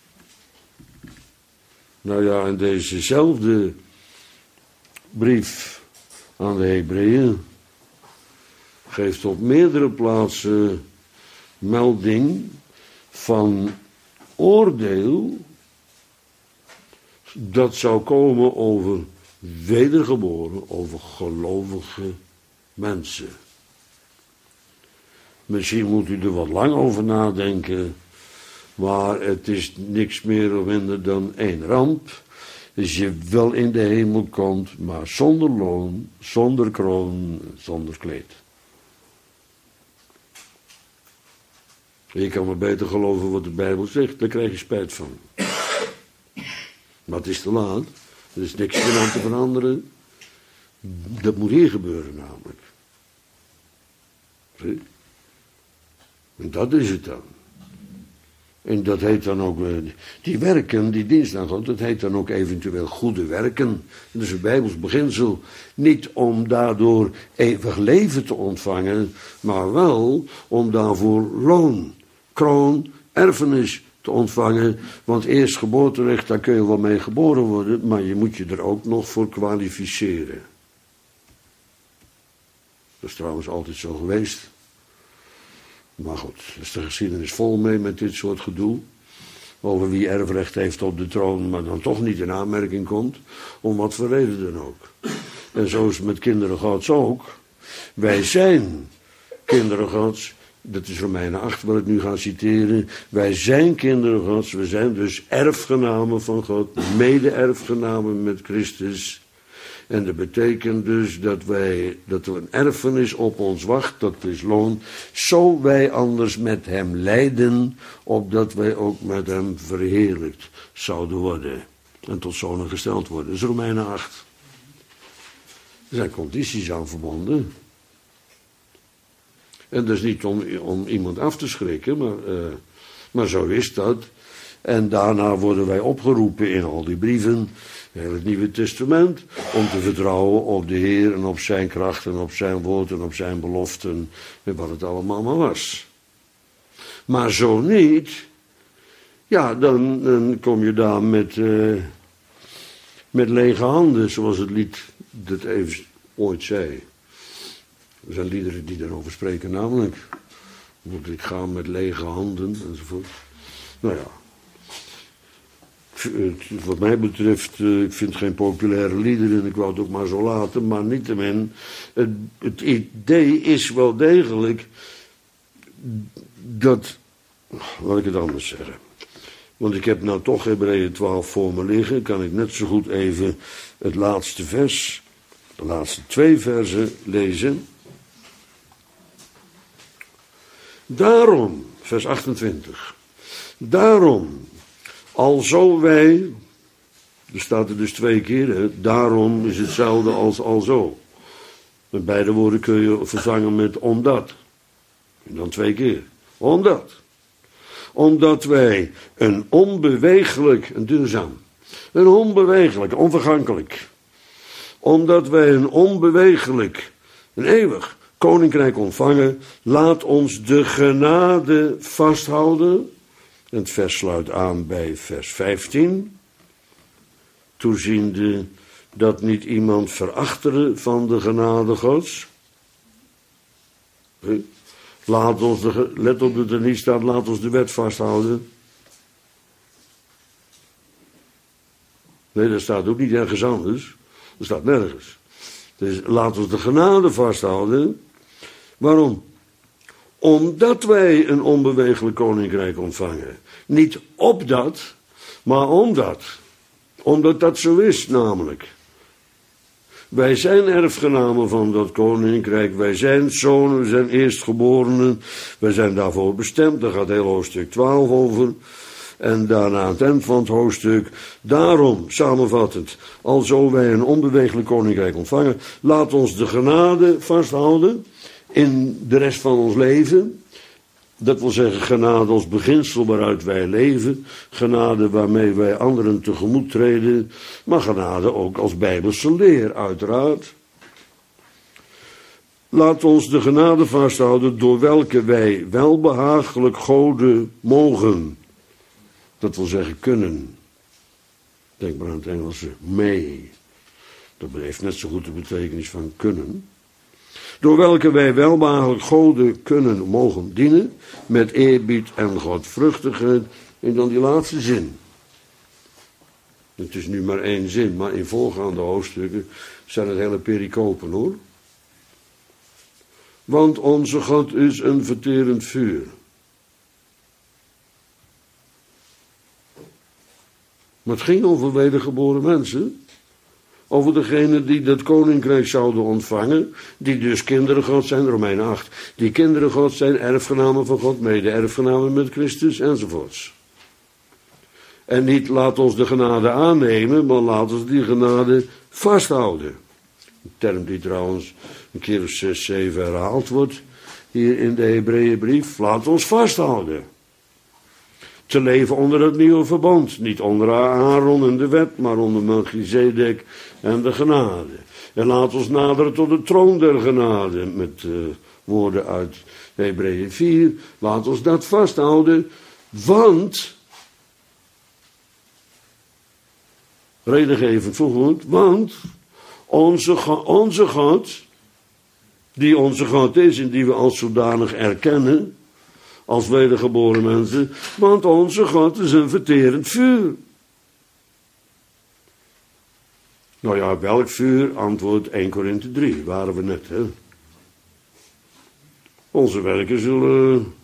Nou ja, in dezezelfde brief aan de Hebreeën geeft op meerdere plaatsen melding van oordeel dat zou komen over wedergeboren, over gelovige mensen. Misschien moet u er wat lang over nadenken, maar het is niks meer of minder dan één ramp. Dus je wel in de hemel komt, maar zonder loon, zonder kroon, zonder kleed. Je kan maar beter geloven wat de Bijbel zegt, daar krijg je spijt van. Maar het is te laat, er is niks meer aan te veranderen. Dat moet hier gebeuren namelijk. Zie? En dat is het dan. En dat heet dan ook, die werken, die dienst aan God, dat heet dan ook eventueel goede werken. Dat is een Bijbels beginsel. Niet om daardoor eeuwig leven te ontvangen, maar wel om daarvoor loon, kroon, erfenis te ontvangen. Want eerst geboorterecht, daar kun je wel mee geboren worden, maar je moet je er ook nog voor kwalificeren. Dat is trouwens altijd zo geweest. Maar goed, is de geschiedenis vol mee met dit soort gedoe. Over wie erfrecht heeft op de troon, maar dan toch niet in aanmerking komt. Om wat voor reden dan ook. En zo is het met kinderen Gods ook. Wij zijn kinderen Gods. Dat is Romeinen acht wat ik nu ga citeren. Wij zijn kinderen Gods. We zijn dus erfgenamen van God. Mede-erfgenamen met Christus. En dat betekent dus dat wij, dat er een erfenis op ons wacht, dat is loon, zo wij anders met hem lijden, opdat wij ook met hem verheerlijkt zouden worden. En tot zonen gesteld worden. Dat is Romeinen acht. Er zijn condities aan verbonden. En dat is niet om, om iemand af te schrikken, maar, uh, maar zo is dat. En daarna worden wij opgeroepen in al die brieven, in het Nieuwe Testament, om te vertrouwen op de Heer en op zijn kracht en op zijn woord en op zijn beloften en wat het allemaal maar was. Maar zo niet, ja, dan, dan kom je daar met, uh, met lege handen, zoals het lied dat even ooit zei. Er zijn liederen die daarover spreken, namelijk, moet ik gaan met lege handen enzovoort. Nou ja. Wat mij betreft, uh, ik vind geen populaire liederen en ik wou het ook maar zo laten, maar niettemin, het, het idee is wel degelijk dat, laat ik het anders zeggen, want ik heb nou toch Hebreeën twaalf voor me liggen, kan ik net zo goed even het laatste vers, de laatste twee versen lezen. Daarom, vers achtentwintig, daarom, alzo wij, er staat er dus twee keer, hè, daarom is hetzelfde als alzo. Met beide woorden kun je vervangen met omdat. En dan twee keer. Omdat. Omdat wij een onbewegelijk, een duurzaam, een onbewegelijk, onvergankelijk. Omdat wij een onbewegelijk, een eeuwig koninkrijk ontvangen, laat ons de genade vasthouden. En het vers sluit aan bij vers vijftien. Toeziende dat niet iemand verachtere van de genade Gods. Laat ons de, let op dat er niet staat, laat ons de wet vasthouden. Nee, dat staat ook niet ergens anders. Dat staat nergens. Dus laat ons de genade vasthouden. Waarom? Omdat wij een onbeweeglijk koninkrijk ontvangen. Niet opdat, maar omdat. Omdat dat zo is, namelijk. Wij zijn erfgenamen van dat koninkrijk. Wij zijn zonen, we zijn eerstgeborenen. Wij zijn daarvoor bestemd. Daar gaat heel hoofdstuk twaalf over. En daarna aan het eind van het hoofdstuk. Daarom, samenvattend, alzo wij een onbeweeglijk koninkrijk ontvangen, laat ons de genade vasthouden in de rest van ons leven. Dat wil zeggen, genade als beginsel waaruit wij leven. Genade waarmee wij anderen tegemoet treden. Maar genade ook als bijbelse leer, uiteraard. Laat ons de genade vasthouden door welke wij welbehagelijk Gode mogen. Dat wil zeggen kunnen. Denk maar aan het Engelse may. Dat heeft net zo goed de betekenis van kunnen. Door welke wij welbehagelijk Gode kunnen mogen dienen. Met eerbied en godvruchtigheid. En dan die laatste zin. Het is nu maar één zin. Maar in voorgaande hoofdstukken zijn het hele pericopen hoor. Want onze God is een verterend vuur. Maar het ging over wedergeboren mensen. Over degenen die dat koninkrijk zouden ontvangen. Die dus kinderen God zijn, Romeinen acht. Die kinderen God zijn, erfgenamen van God, mede erfgenamen met Christus enzovoorts. En niet laat ons de genade aannemen, maar laat ons die genade vasthouden. Een term die trouwens een keer of zes, zeven herhaald wordt. Hier in de Hebreeënbrief. Laat ons vasthouden. Te leven onder het nieuwe verbond. Niet onder Aaron en de wet, maar onder Melchizedek en de genade. En laat ons naderen tot de troon der genade. Met uh, woorden uit Hebreeën vier. Laat ons dat vasthouden. Want, redengevend voorgoed, want onze, onze God, die onze God is en die we als zodanig erkennen, als wedergeboren mensen, want onze God is een verterend vuur. Nou ja, welk vuur? Antwoord één Korinthe drie, waren we net, hè. Onze werken zullen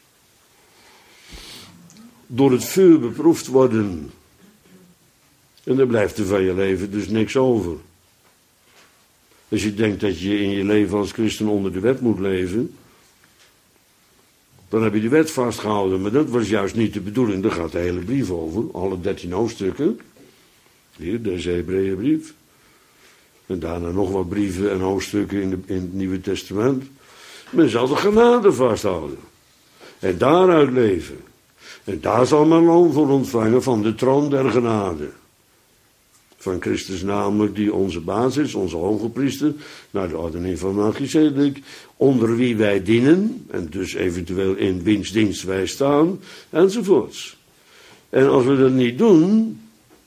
door het vuur beproefd worden. En dan blijft er van je leven dus niks over. Als je denkt dat je in je leven als christen onder de wet moet leven, dan heb je de wet vastgehouden. Maar dat was juist niet de bedoeling. Daar gaat de hele brief over. Alle dertien hoofdstukken. Hier, deze Hebreeënbrief. En daarna nog wat brieven en hoofdstukken in, de, in het Nieuwe Testament. Men zal de genade vasthouden. En daaruit leven. En daar zal men loon voor ontvangen van de troon der genade. Van Christus namelijk, die onze baas is, onze hoge priester, naar de ordening van Melchizedek, onder wie wij dienen, en dus eventueel in wiens dienst wij staan, enzovoorts. En als we dat niet doen,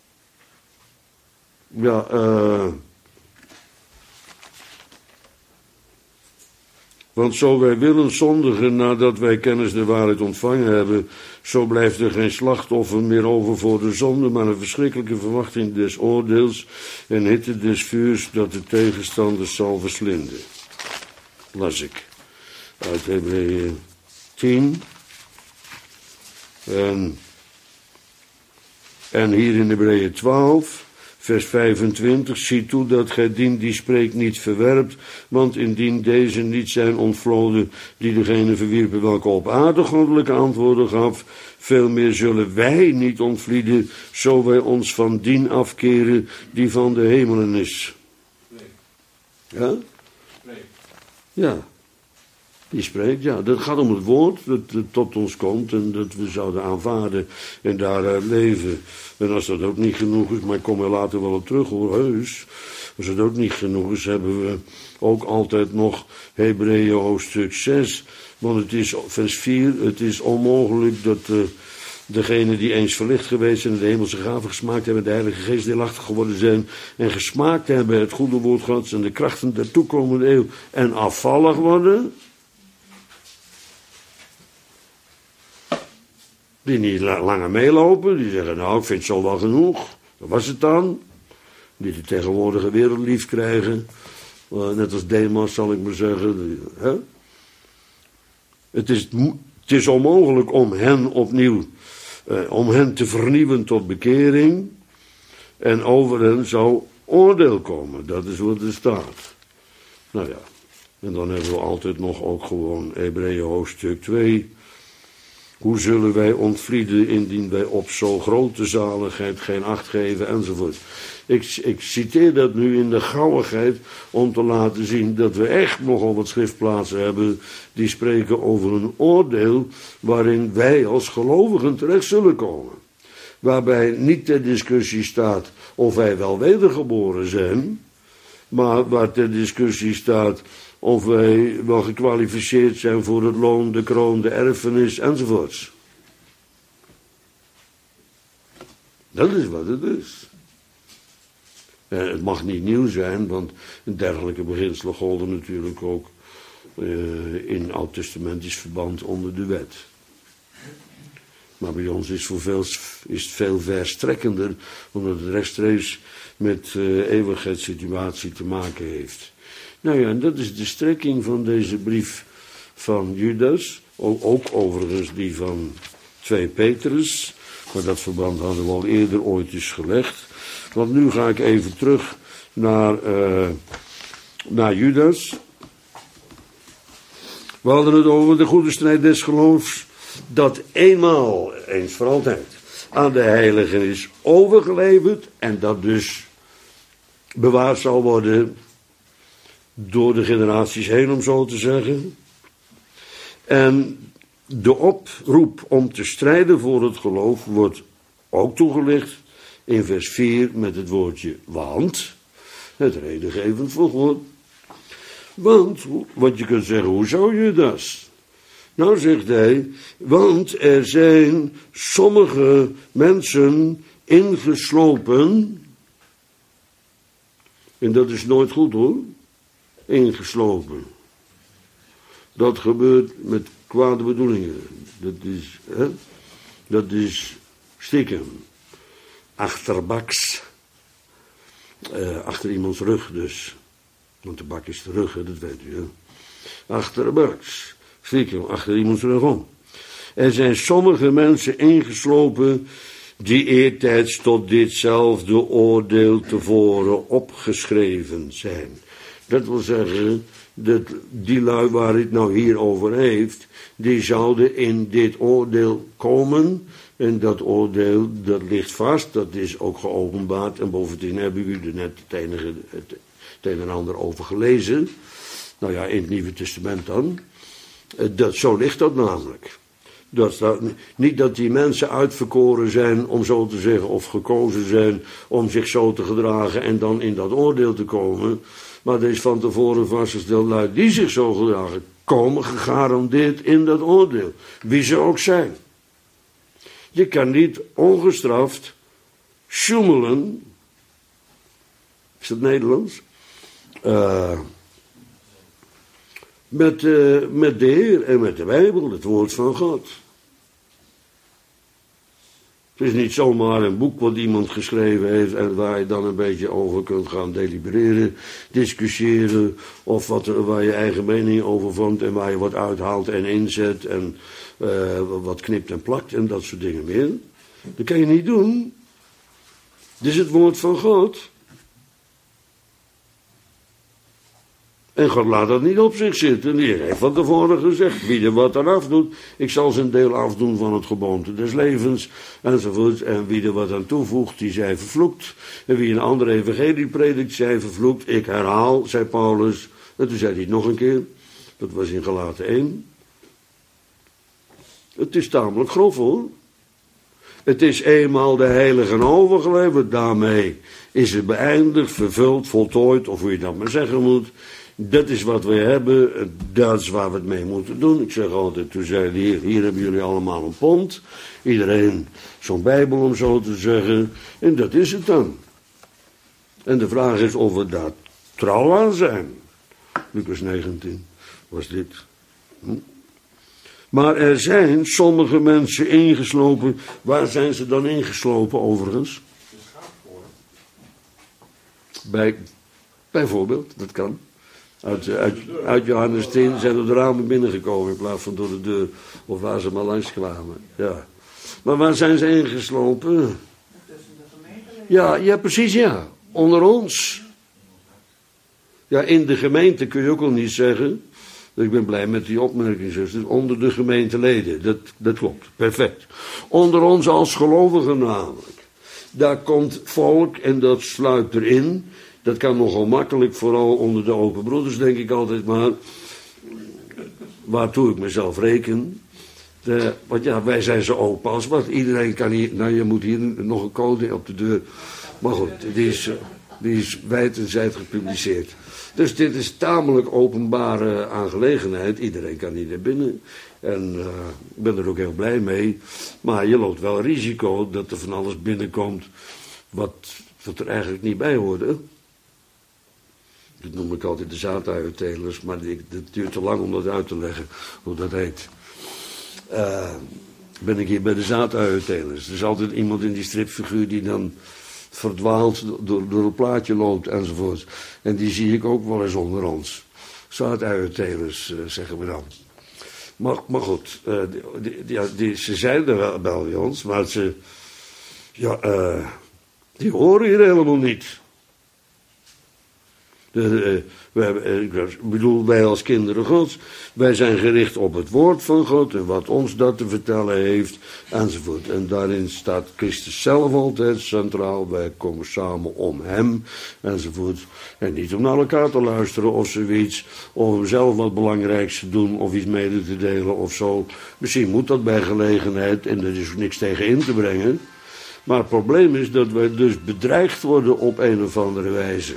ja, uh, want zo wij willen zondigen nadat wij kennis der waarheid ontvangen hebben, zo blijft er geen slachtoffer meer over voor de zonde, maar een verschrikkelijke verwachting des oordeels en hitte des vuurs dat de tegenstanders zal verslinden. Las ik uit Hebreeën tien. En, en hier in Hebreeën twaalf. Vers vijfentwintig, zie toe dat gij dien die spreekt niet verwerpt, want indien deze niet zijn ontvloden die degene verwierpen welke op aarde goddelijke antwoorden gaf, veel meer zullen wij niet ontvlieden, zo wij ons van dien afkeren die van de hemelen is. Ja? Ja. Die spreekt, ja. Dat gaat om het woord dat, dat tot ons komt en dat we zouden aanvaarden en daaruit leven. En als dat ook niet genoeg is, maar ik kom er later wel op terug hoor, heus. Als dat ook niet genoeg is, hebben we ook altijd nog Hebreeën hoofdstuk zes. Want het is, vers vier, het is onmogelijk dat uh, degenen die eens verlicht geweest zijn en de hemelse gaven gesmaakt hebben, de Heilige Geest deelachtig geworden zijn en gesmaakt hebben het goede woord Gods en de krachten der toekomende eeuw en afvallig worden, die niet langer meelopen, die zeggen, nou, ik vind het zo wel genoeg. Wat was het dan? Die de tegenwoordige wereld lief krijgen. Uh, net als Demas, zal ik maar zeggen. Hè? Het, is, het is onmogelijk om hen opnieuw, uh, om hen te vernieuwen tot bekering. En over hen zou oordeel komen. Dat is wat er staat. Nou ja. En dan hebben we altijd nog ook gewoon Hebreeën hoofdstuk twee. Hoe zullen wij ontvlieden indien wij op zo grote zaligheid geen acht geven enzovoort. Ik, ik citeer dat nu in de gauwigheid om te laten zien dat we echt nogal wat schriftplaatsen hebben die spreken over een oordeel waarin wij als gelovigen terecht zullen komen. Waarbij niet ter discussie staat of wij wel wedergeboren zijn, maar waar ter discussie staat of wij wel gekwalificeerd zijn voor het loon, de kroon, de erfenis enzovoorts. Dat is wat het is. En het mag niet nieuw zijn, want dergelijke beginselen golden natuurlijk ook uh, in oud-testamentisch verband onder de wet. Maar bij ons is, voor veel, is het veel verstrekkender, omdat het rechtstreeks met uh, eeuwigheidssituatie te maken heeft. Nou ja, en dat is de strekking van deze brief van Judas. Ook overigens die van twee Petrus. Maar dat verband hadden we al eerder ooit eens gelegd. Want nu ga ik even terug naar, uh, naar Judas. We hadden het over de goede strijd des geloofs. Dat eenmaal, eens voor altijd, aan de heiligen is overgeleverd. En dat dus bewaard zal worden door de generaties heen, om zo te zeggen. En de oproep om te strijden voor het geloof wordt ook toegelicht in vers vier met het woordje want. Het redengevend volgwoord. Want, wat je kunt zeggen, hoezo Judas? Nou zegt hij, want er zijn sommige mensen ingeslopen. En dat is nooit goed hoor. Ingeslopen. Dat gebeurt met kwade bedoelingen. Dat is, hè? Dat is stiekem. Achterbaks. Uh, achter iemands rug dus. Want de bak is de rug, hè? Dat weet u. Hè? Achterbaks. Stiekem, achter iemands rug om. Er zijn sommige mensen ingeslopen die eertijds tot ditzelfde oordeel tevoren opgeschreven zijn. Dat wil zeggen, dat die lui waar het nou hier over heeft, die zouden in dit oordeel komen. En dat oordeel, dat ligt vast, dat is ook geopenbaard. En bovendien hebben u er net het, enige, het, het een en ander over gelezen. Nou ja, in het Nieuwe Testament dan. Dat, zo ligt dat namelijk. Dat, dat, niet dat die mensen uitverkoren zijn, om zo te zeggen, of gekozen zijn om zich zo te gedragen en dan in dat oordeel te komen. Maar er is van tevoren vastgesteld, lui die zich zo gedragen, komen gegarandeerd in dat oordeel. Wie ze ook zijn. Je kan niet ongestraft sjoemelen. Is dat Nederlands? Uh, met, uh, met de Heer en met de Bijbel, het woord van God. Het is niet zomaar een boek wat iemand geschreven heeft en waar je dan een beetje over kunt gaan delibereren, discussiëren of wat, waar je eigen mening over vormt en waar je wat uithaalt en inzet en uh, wat knipt en plakt en dat soort dingen meer. Dat kan je niet doen. Dit is het woord van God. En God laat dat niet op zich zitten. Die heeft van tevoren gezegd, wie er wat aan afdoet, ik zal zijn deel afdoen van het geboomte des levens, enzovoort. En wie er wat aan toevoegt, die zij vervloekt. En wie een andere evangelie predikt, zij vervloekt. Ik herhaal, zei Paulus. En toen zei hij het nog een keer. Dat was in Galaten één. Het is tamelijk grof hoor. Het is eenmaal de heiligen overgeleverd. Daarmee is het beëindigd, vervuld, voltooid, of hoe je dat maar zeggen moet. Dat is wat we hebben, dat is waar we het mee moeten doen. Ik zeg altijd, toen zei de Heer, hier hebben jullie allemaal een pond. Iedereen zo'n Bijbel om zo te zeggen. En dat is het dan. En de vraag is of we daar trouw aan zijn. Lucas negentien was dit. Hm? Maar er zijn sommige mensen ingeslopen. Waar zijn ze dan ingeslopen overigens? De schaapskooi. Bij, bijvoorbeeld, dat kan. Uit, uit, uit Johannes tien zijn er de ramen binnengekomen in plaats van door de deur. Of waar ze maar langs kwamen. Ja. Maar waar zijn ze ingeslopen? Tussen de gemeenteleden. Ja, ja, precies ja. Onder ons. Ja, in de gemeente kun je ook al niet zeggen. Ik ben blij met die opmerking, zuster. Onder de gemeenteleden. Dat, dat klopt. Perfect. Onder ons als gelovigen namelijk. Daar komt volk en dat sluipt erin. Dat kan nogal makkelijk, vooral onder de open broeders, denk ik altijd maar. Waartoe ik mezelf reken. De, want ja, wij zijn zo open als wat. Iedereen kan hier. Nou, je moet hier nog een code op de deur. Maar goed, die is, die is wijd en zijd gepubliceerd. Dus dit is tamelijk openbare aangelegenheid. Iedereen kan hier naar binnen. En uh, ik ben er ook heel blij mee. Maar je loopt wel risico dat er van alles binnenkomt wat, wat er eigenlijk niet bij hoorde. Dat noem ik altijd de zaatuientelers, maar het duurt te lang om dat uit te leggen, hoe dat heet. Uh, ben ik hier bij de zaatuientelers. Er is altijd iemand in die stripfiguur die dan verdwaald door, door een plaatje loopt enzovoort. En die zie ik ook wel eens onder ons. Zaatuientelers, uh, zeggen we dan. Maar, maar goed, uh, die, die, die, ze zijn er wel bij ons, maar ze, ja, uh, die horen hier helemaal niet. De, uh, wij, uh, ik bedoel, wij als kinderen Gods, wij zijn gericht op het woord van God en wat ons dat te vertellen heeft, enzovoort. En daarin staat Christus zelf altijd centraal, wij komen samen om hem, enzovoort. En niet om naar elkaar te luisteren of zoiets, of om zelf wat belangrijks te doen, of iets mede te delen of zo. Misschien moet dat bij gelegenheid, en er is niks tegen in te brengen. Maar het probleem is dat wij dus bedreigd worden op een of andere wijze.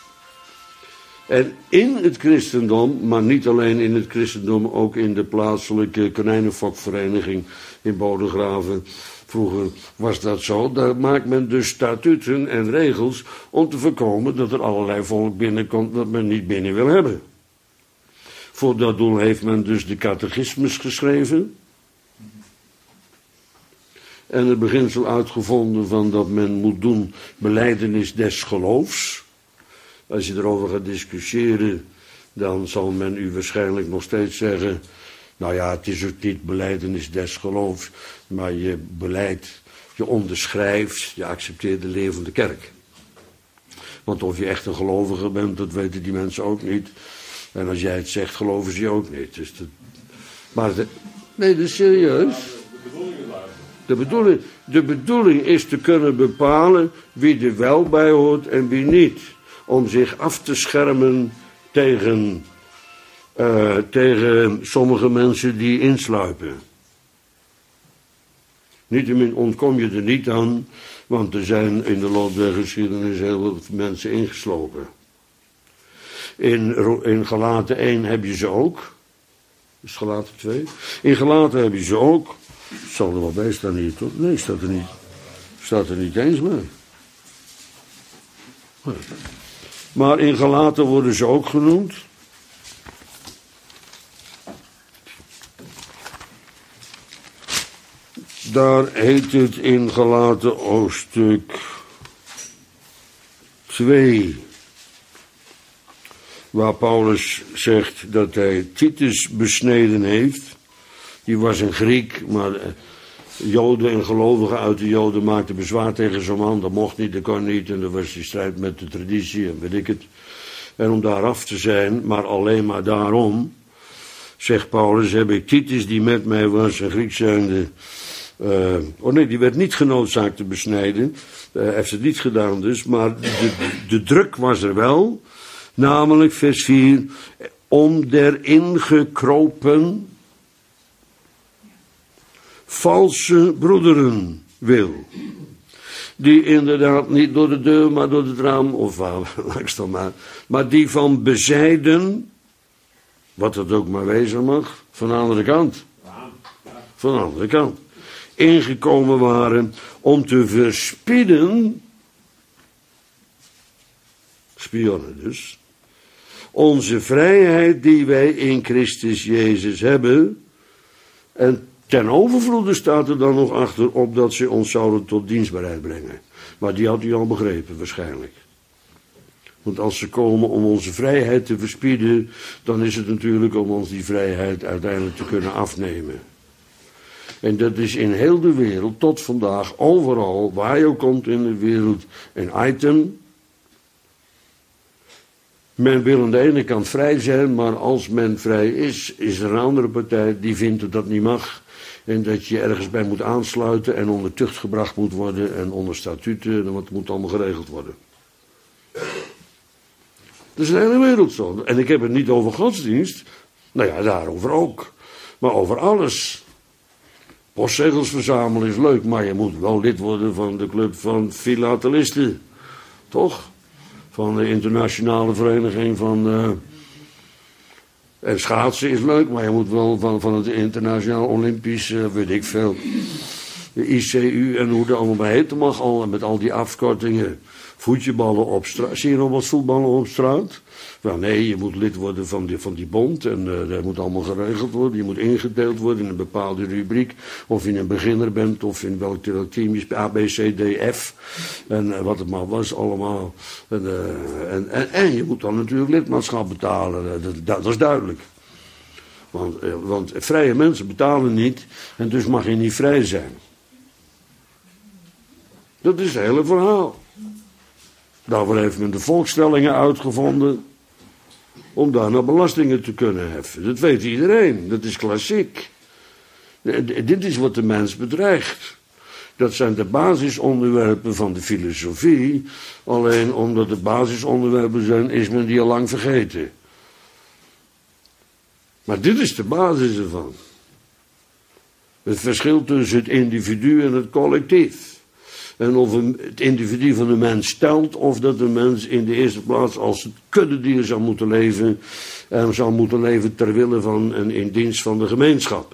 En in het christendom, maar niet alleen in het christendom, ook in de plaatselijke konijnenfokvereniging in Bodegraven. Vroeger was dat zo. Daar maakt men dus statuten en regels om te voorkomen dat er allerlei volk binnenkomt dat men niet binnen wil hebben. Voor dat doel heeft men dus de catechismus geschreven. En het beginsel uitgevonden van dat men moet doen belijdenis des geloofs. Als je erover gaat discussiëren, dan zal men u waarschijnlijk nog steeds zeggen, nou ja, het is ook niet belijdenis des geloofs, maar je beleidt, je onderschrijft, je accepteert de leer van de kerk. Want of je echt een gelovige bent, dat weten die mensen ook niet. En als jij het zegt, geloven ze je ook niet. Dus dat, maar de, nee, dat is serieus. De bedoeling, de bedoeling is te kunnen bepalen wie er wel bij hoort en wie niet. Om zich af te schermen tegen, uh, tegen sommige mensen die insluipen. Niettemin ontkom je er niet aan, want er zijn in de loop der geschiedenis heel veel mensen ingeslopen. In, in Galaten één heb je ze ook. Is het Galaten twee? In Galaten heb je ze ook. Zal er wel bij staan hier, toch? Nee, staat er niet, staat er niet eens bij. Maar in Galaten worden ze ook genoemd. Daar heet het in Galaten hoofdstuk twee. Waar Paulus zegt dat hij Titus besneden heeft. Die was een Griek, maar Joden en gelovigen uit de Joden maakten bezwaar tegen zo'n man. Dat mocht niet, dat kon niet. En er was die strijd met de traditie en weet ik het. En om daar af te zijn, maar alleen maar daarom, zegt Paulus, heb ik Titus die met mij was, een Griek zijnde. Uh, oh nee, die werd niet genoodzaakt te besnijden. Uh, hij heeft het niet gedaan dus, maar de, de druk was er wel. Namelijk vers vier, om der ingekropen valse broederen wil. Die inderdaad niet door de deur, maar door het raam, of waar, langs dan maar. Maar die van bezijden, wat het ook maar wezen mag, van de andere kant. Van de andere kant. Ingekomen waren om te verspieden, spionnen dus, onze vrijheid die wij in Christus Jezus hebben. En ten overvloede staat er dan nog achter op dat ze ons zouden tot dienstbaarheid brengen. Maar die had u al begrepen waarschijnlijk. Want als ze komen om onze vrijheid te verspieden, dan is het natuurlijk om ons die vrijheid uiteindelijk te kunnen afnemen. En dat is in heel de wereld, tot vandaag, overal, waar je ook komt in de wereld, een item. Men wil aan de ene kant vrij zijn, maar als men vrij is, is er een andere partij die vindt dat dat niet mag. En dat je ergens bij moet aansluiten en onder tucht gebracht moet worden en onder statuten, en dat moet allemaal geregeld worden. Dat is de hele wereld zo. En ik heb het niet over godsdienst, nou ja, daarover ook. Maar over alles. Postzegels verzamelen is leuk, maar je moet wel lid worden van de club van filatelisten. Toch? Van de internationale vereniging van... Uh... En schaatsen is leuk, maar je moet wel van, van het internationaal olympisch, uh, weet ik veel... De I C U en hoe dat allemaal bij heten mag, al, met al die afkortingen. Voetballen op straat. Zie je nog wat voetballen op straat? Wel nee, je moet lid worden van die, van die bond en uh, dat moet allemaal geregeld worden. Je moet ingedeeld worden in een bepaalde rubriek. Of je een beginner bent, of in welk team je A, B, C, D, F. En uh, wat het maar was allemaal. En, uh, en, en, en je moet dan natuurlijk lidmaatschap betalen, dat, dat, dat is duidelijk. Want, uh, want vrije mensen betalen niet en dus mag je niet vrij zijn. Dat is het hele verhaal. Daarvoor heeft men de volkstellingen uitgevonden om daar naar belastingen te kunnen heffen. Dat weet iedereen, dat is klassiek. Dit is wat de mens bedreigt. Dat zijn de basisonderwerpen van de filosofie. Alleen omdat het basisonderwerpen zijn, is men die al lang vergeten. Maar dit is de basis ervan. Het verschil tussen het individu en het collectief. En of het individu van de mens stelt, of dat de mens in de eerste plaats als kuddedier zou moeten leven. En zou moeten leven ter wille van en in dienst van de gemeenschap.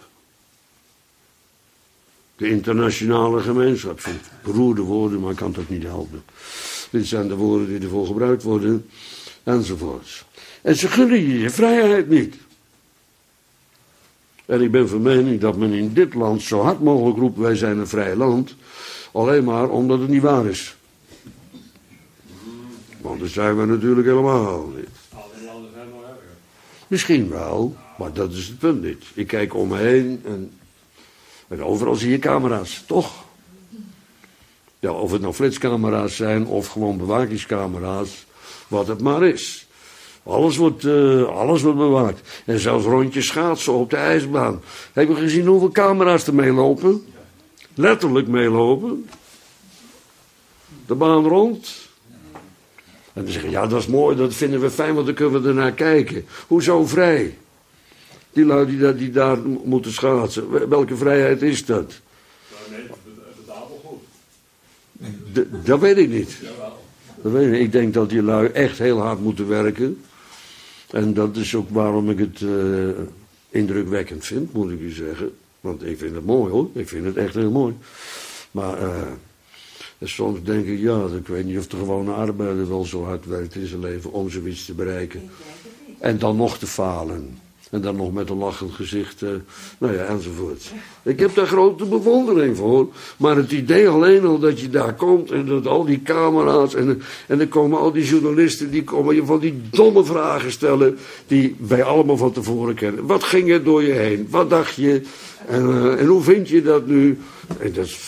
De internationale gemeenschap. Ik vind beroerde woorden, maar ik kan het ook niet helpen. Dit zijn de woorden die ervoor gebruikt worden, enzovoorts. En ze gunnen je je vrijheid niet. En ik ben van mening dat men in dit land zo hard mogelijk roept, wij zijn een vrij land. Alleen maar omdat het niet waar is. Want dat zijn we natuurlijk helemaal niet. Alle landen zijn nog erger. Misschien wel, maar dat is het punt niet. Ik kijk om me heen en, en overal zie je camera's, toch? Ja, of het nou flitscamera's zijn of gewoon bewakingscamera's, wat het maar is. Alles wordt, uh, alles wordt bewaakt. En zelfs rondjes schaatsen op de ijsbaan. Heb je gezien hoeveel camera's er meelopen? Letterlijk meelopen. De baan rond. En dan zeggen, ja, dat is mooi, dat vinden we fijn, want dan kunnen we ernaar kijken. Hoezo vrij? Die lui die, daar, die daar moeten schaatsen. Welke vrijheid is dat? Nee, het betaalt wel goed. De, dat weet ik niet. Jawel. Dat weet ik niet. Ik denk dat die lui echt heel hard moeten werken. En dat is ook waarom ik het uh, indrukwekkend vind, moet ik u zeggen. Want ik vind het mooi hoor, ik vind het echt heel mooi. Maar uh, soms denk ik, ja, ik weet niet of de gewone arbeider wel zo hard werkt in zijn leven om zoiets te bereiken. En dan nog te falen. En dan nog met een lachend gezicht, uh, nou ja, enzovoort. Ik heb daar grote bewondering voor. Maar het idee alleen al dat je daar komt en dat al die camera's en, en dan komen al die journalisten, die komen je van die domme vragen stellen die wij allemaal van tevoren kennen. Wat ging er door je heen? Wat dacht je? En, uh, en hoe vind je dat nu? En dat is...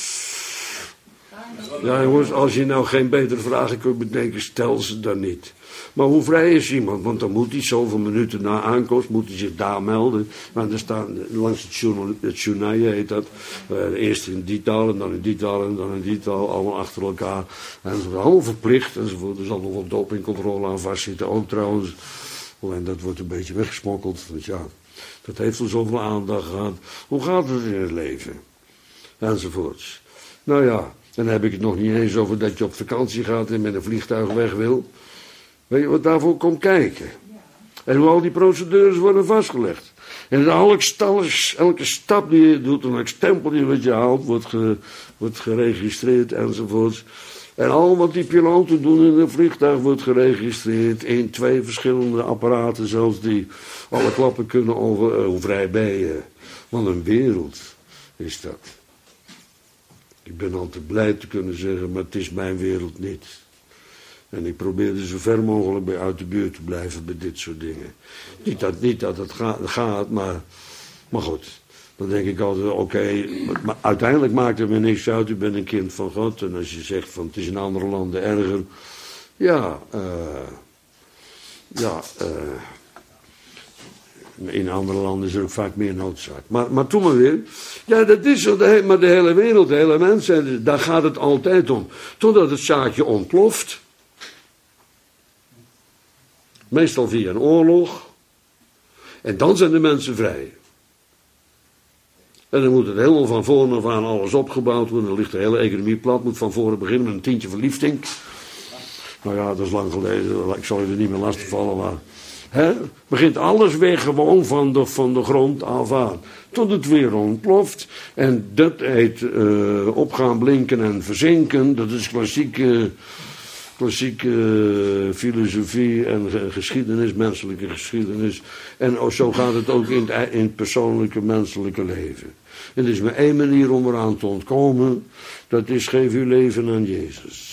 Ja jongens, als je nou geen betere vragen kunt bedenken, stel ze dan niet. Maar hoe vrij is iemand? Want dan moet hij zoveel minuten na aankomst, moet hij zich daar melden. Maar er staan langs het journal, het journaal heet dat. Uh, eerst in die taal en dan in die taal en dan in die taal, allemaal achter elkaar. En ze worden allemaal verplicht enzovoort. Er zal nog wel dopingcontrole aan vastzitten, ook trouwens. En dat wordt een beetje weggesmokkeld. Want ja, dat heeft al zoveel aandacht gehad. Hoe gaat het in het leven? Enzovoorts. Nou ja, dan heb ik het nog niet eens over dat je op vakantie gaat en met een vliegtuig weg wil. Weet je wat daarvoor komt kijken? En hoe al die procedures worden vastgelegd. En elke, stal, elke stap die je doet en elk stempel die wat je haalt, wordt, ge, wordt geregistreerd enzovoorts. En al wat die piloten doen in een vliegtuig wordt geregistreerd in twee verschillende apparaten, zelfs die alle klappen kunnen over uh, hoe vrij ben je. Wat een wereld is dat. Ik ben altijd blij te kunnen zeggen, maar het is mijn wereld niet. En ik probeer er zo ver mogelijk bij uit de buurt te blijven bij dit soort dingen. Niet dat, niet dat het ga, gaat, maar, maar goed. Dan denk ik altijd, oké, okay, maar uiteindelijk maakt het me niks uit. U bent een kind van God. En als je zegt van het is in andere landen erger. Ja, uh, ja, uh, in andere landen is er ook vaak meer noodzaak. Maar, maar toen maar weer. Ja, dat is zo. De, maar de hele wereld, de hele mensen, daar gaat het altijd om. Totdat het zaakje ontploft. Meestal via een oorlog. En dan zijn de mensen vrij. En dan moet het helemaal van voren af aan alles opgebouwd worden. Dan ligt de hele economie plat. Moet van voren beginnen met een tientje verliefding. Nou ja, dat is lang geleden. Ik zal je er niet meer lastigvallen. Maar hè, begint alles weer gewoon van de, van de grond af aan. Tot het weer ontploft. En dat heet uh, opgaan, blinken en verzinken. Dat is klassieke, klassieke uh, filosofie en geschiedenis, menselijke geschiedenis. En zo gaat het ook in het, in het persoonlijke menselijke leven. En er is maar één manier om eraan te ontkomen. Dat is geef uw leven aan Jezus.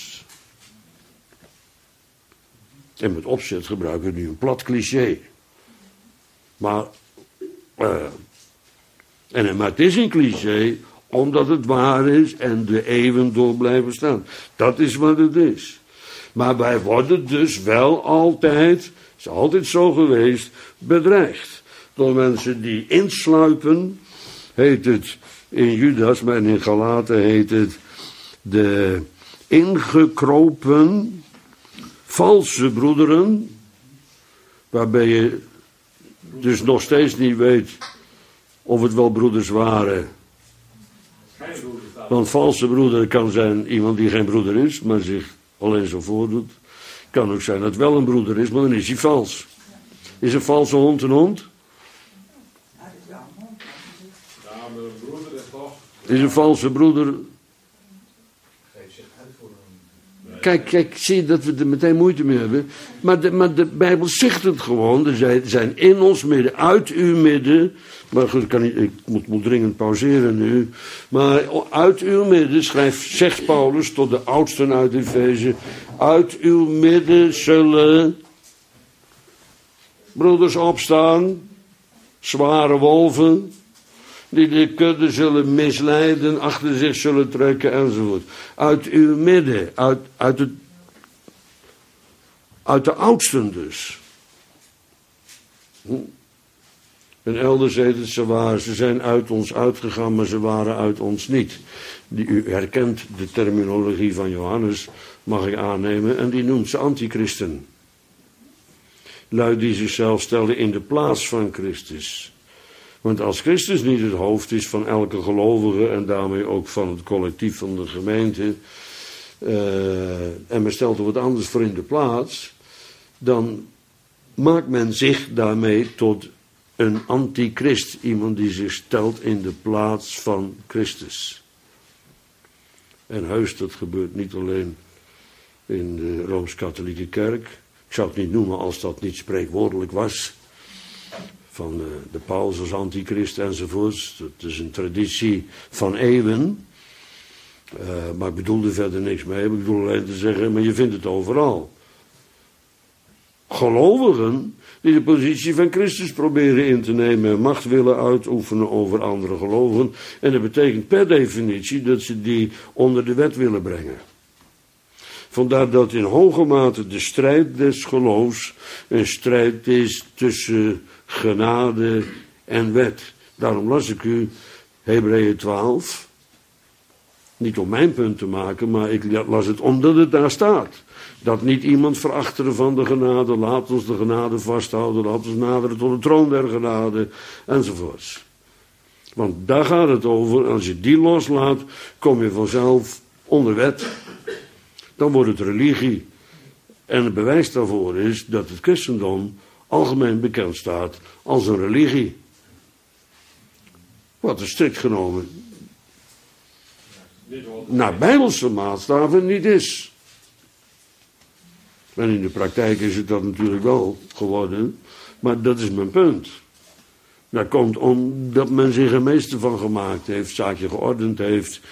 En met opzet gebruiken we nu een plat cliché. Maar, uh, en, maar het is een cliché omdat het waar is en de eeuwen door blijven staan. Dat is wat het is. Maar wij worden dus wel altijd, het is altijd zo geweest, bedreigd. Door mensen die insluipen, heet het in Judas, maar in Galaten heet het de ingekropen valse broederen, waarbij je dus nog steeds niet weet of het wel broeders waren. Want valse broeder kan zijn iemand die geen broeder is, maar zich alleen zo voordoet. Kan ook zijn dat het wel een broeder is, maar dan is hij vals. Is een valse hond een hond? Ja, dat is wel een hond. Ja, maar een broeder is toch... Is een valse broeder... Kijk, kijk, zie je dat we er meteen moeite mee hebben. Maar de, maar de Bijbel zegt het gewoon. Er zijn in ons midden, uit uw midden. Maar goed, ik, kan niet, ik moet, moet dringend pauzeren nu. Maar uit uw midden, schrijft, zegt Paulus tot de oudsten uit Efeze. Uit uw midden zullen broeders opstaan. Zware wolven. Die de kudde zullen misleiden, achter zich zullen trekken enzovoort. Uit uw midden, uit, uit, het, uit de oudsten dus. Hm? En elders heet het, ze, waren, ze zijn uit ons uitgegaan, maar ze waren uit ons niet. Die, u herkent de terminologie van Johannes, mag ik aannemen, en die noemt ze antichristen. Lui die zichzelf stellen in de plaats van Christus. Want als Christus niet het hoofd is van elke gelovige en daarmee ook van het collectief van de gemeente, uh, en men stelt er wat anders voor in de plaats, dan maakt men zich daarmee tot een antichrist, iemand die zich stelt in de plaats van Christus. En heus, dat gebeurt niet alleen in de Rooms-Katholieke Kerk. Ik zou het niet noemen als dat niet spreekwoordelijk was. Van uh, de paus als antichrist enzovoorts. Dat is een traditie van eeuwen. Uh, maar ik bedoel er verder niks mee. Ik bedoel alleen te zeggen, maar je vindt het overal. Gelovigen die de positie van Christus proberen in te nemen en macht willen uitoefenen over andere gelovigen. En dat betekent per definitie dat ze die onder de wet willen brengen. Vandaar dat in hoge mate de strijd des geloofs een strijd is tussen genade en wet. Daarom las ik u Hebreeën twaalf. Niet om mijn punt te maken, maar ik las het omdat het daar staat. Dat niet iemand verachteren van de genade, laat ons de genade vasthouden, laat ons naderen tot de troon der genade, enzovoorts. Want daar gaat het over, als je die loslaat, kom je vanzelf onder wet. Dan wordt het religie. En het bewijs daarvoor is dat het christendom algemeen bekend staat als een religie. Wat er strikt genomen naar bijbelse maatstaven niet is. En in de praktijk is het dat natuurlijk wel geworden, maar dat is mijn punt. Dat komt omdat men zich er meester van gemaakt heeft, zaakje geordend heeft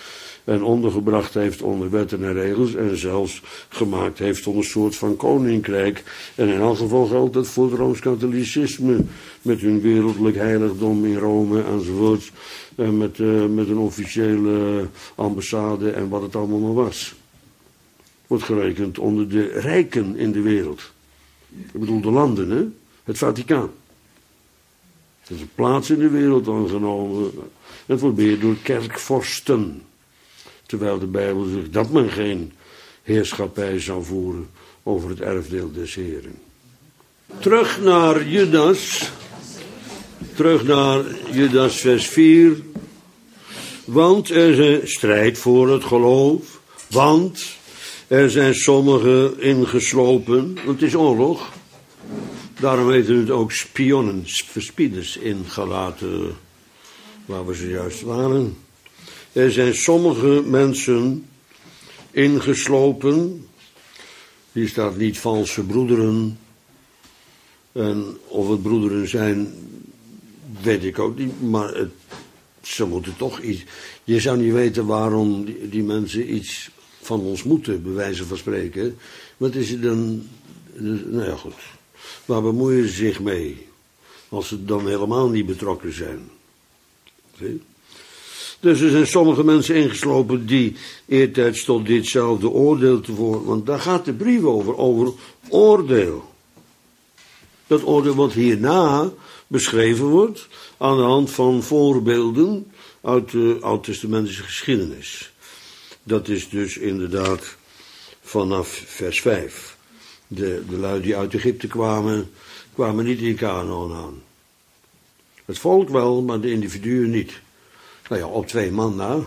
En ondergebracht heeft onder wetten en regels. En zelfs gemaakt heeft tot een soort van koninkrijk. En in elk geval geldt dat voor het Rooms-Katholicisme. Met hun wereldlijk heiligdom in Rome enzovoort. En met, uh, met een officiële ambassade en wat het allemaal maar was. Wordt gerekend onder de rijken in de wereld. Ik bedoel de landen, hè? Het Vaticaan. Het is een plaats in de wereld aangenomen. Het wordt beheerd door kerkvorsten. Terwijl de Bijbel zegt dat men geen heerschappij zou voeren over het erfdeel des Heren. Terug naar Judas. Terug naar Judas vers vier. Want er is strijd voor het geloof. Want er zijn sommigen ingeslopen. Want het is oorlog. Daarom heet het ook spionnen, verspieders in Galaten, waar we zojuist waren. Er zijn sommige mensen ingeslopen. Hier staat niet valse broederen. En of het broederen zijn, weet ik ook niet. Maar het, ze moeten toch iets. Je zou niet weten waarom die, die mensen iets van ons moeten, bij wijze van spreken. Wat is het dan? Nou ja, goed. Waar bemoeien ze zich mee? Als ze dan helemaal niet betrokken zijn. Zie? Dus er zijn sommige mensen ingeslopen die eertijds tot ditzelfde oordeel tevoren. Want daar gaat de brief over, over oordeel. Dat oordeel wat hierna beschreven wordt aan de hand van voorbeelden uit de oud-testamentische geschiedenis. Dat is dus inderdaad vanaf vers vijf. De, de lui die uit Egypte kwamen, kwamen niet in Canaan aan. Het volk wel, maar de individuen niet. Nou ja, op twee man na.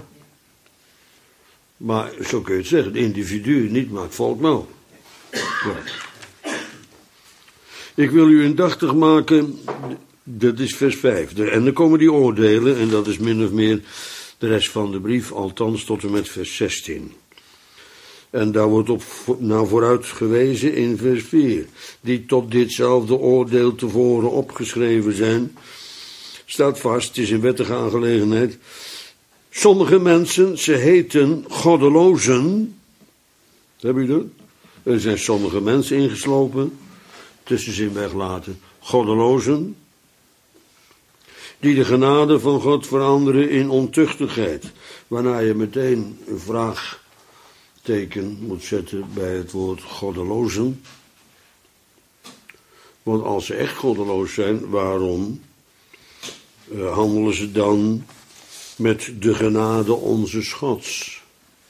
Maar zo kun je het zeggen, de individuen niet, maar het volk wel. Ja. Ik wil u indachtig maken, dat is vers vijf. En dan komen die oordelen, en dat is min of meer de rest van de brief, althans tot en met vers zestien. En daar wordt op naar vooruit gewezen in vers vier. Die tot ditzelfde oordeel tevoren opgeschreven zijn. Staat vast, het is een wettige aangelegenheid. Sommige mensen, ze heten goddelozen. Heb je dat? Er zijn sommige mensen ingeslopen. Tussenzin weglaten. Goddelozen. Die de genade van God veranderen in ontuchtigheid. Waarna je meteen een vraagteken moet zetten bij het woord goddelozen. Want als ze echt goddeloos zijn, waarom uh, handelen ze dan met de genade onze Gods?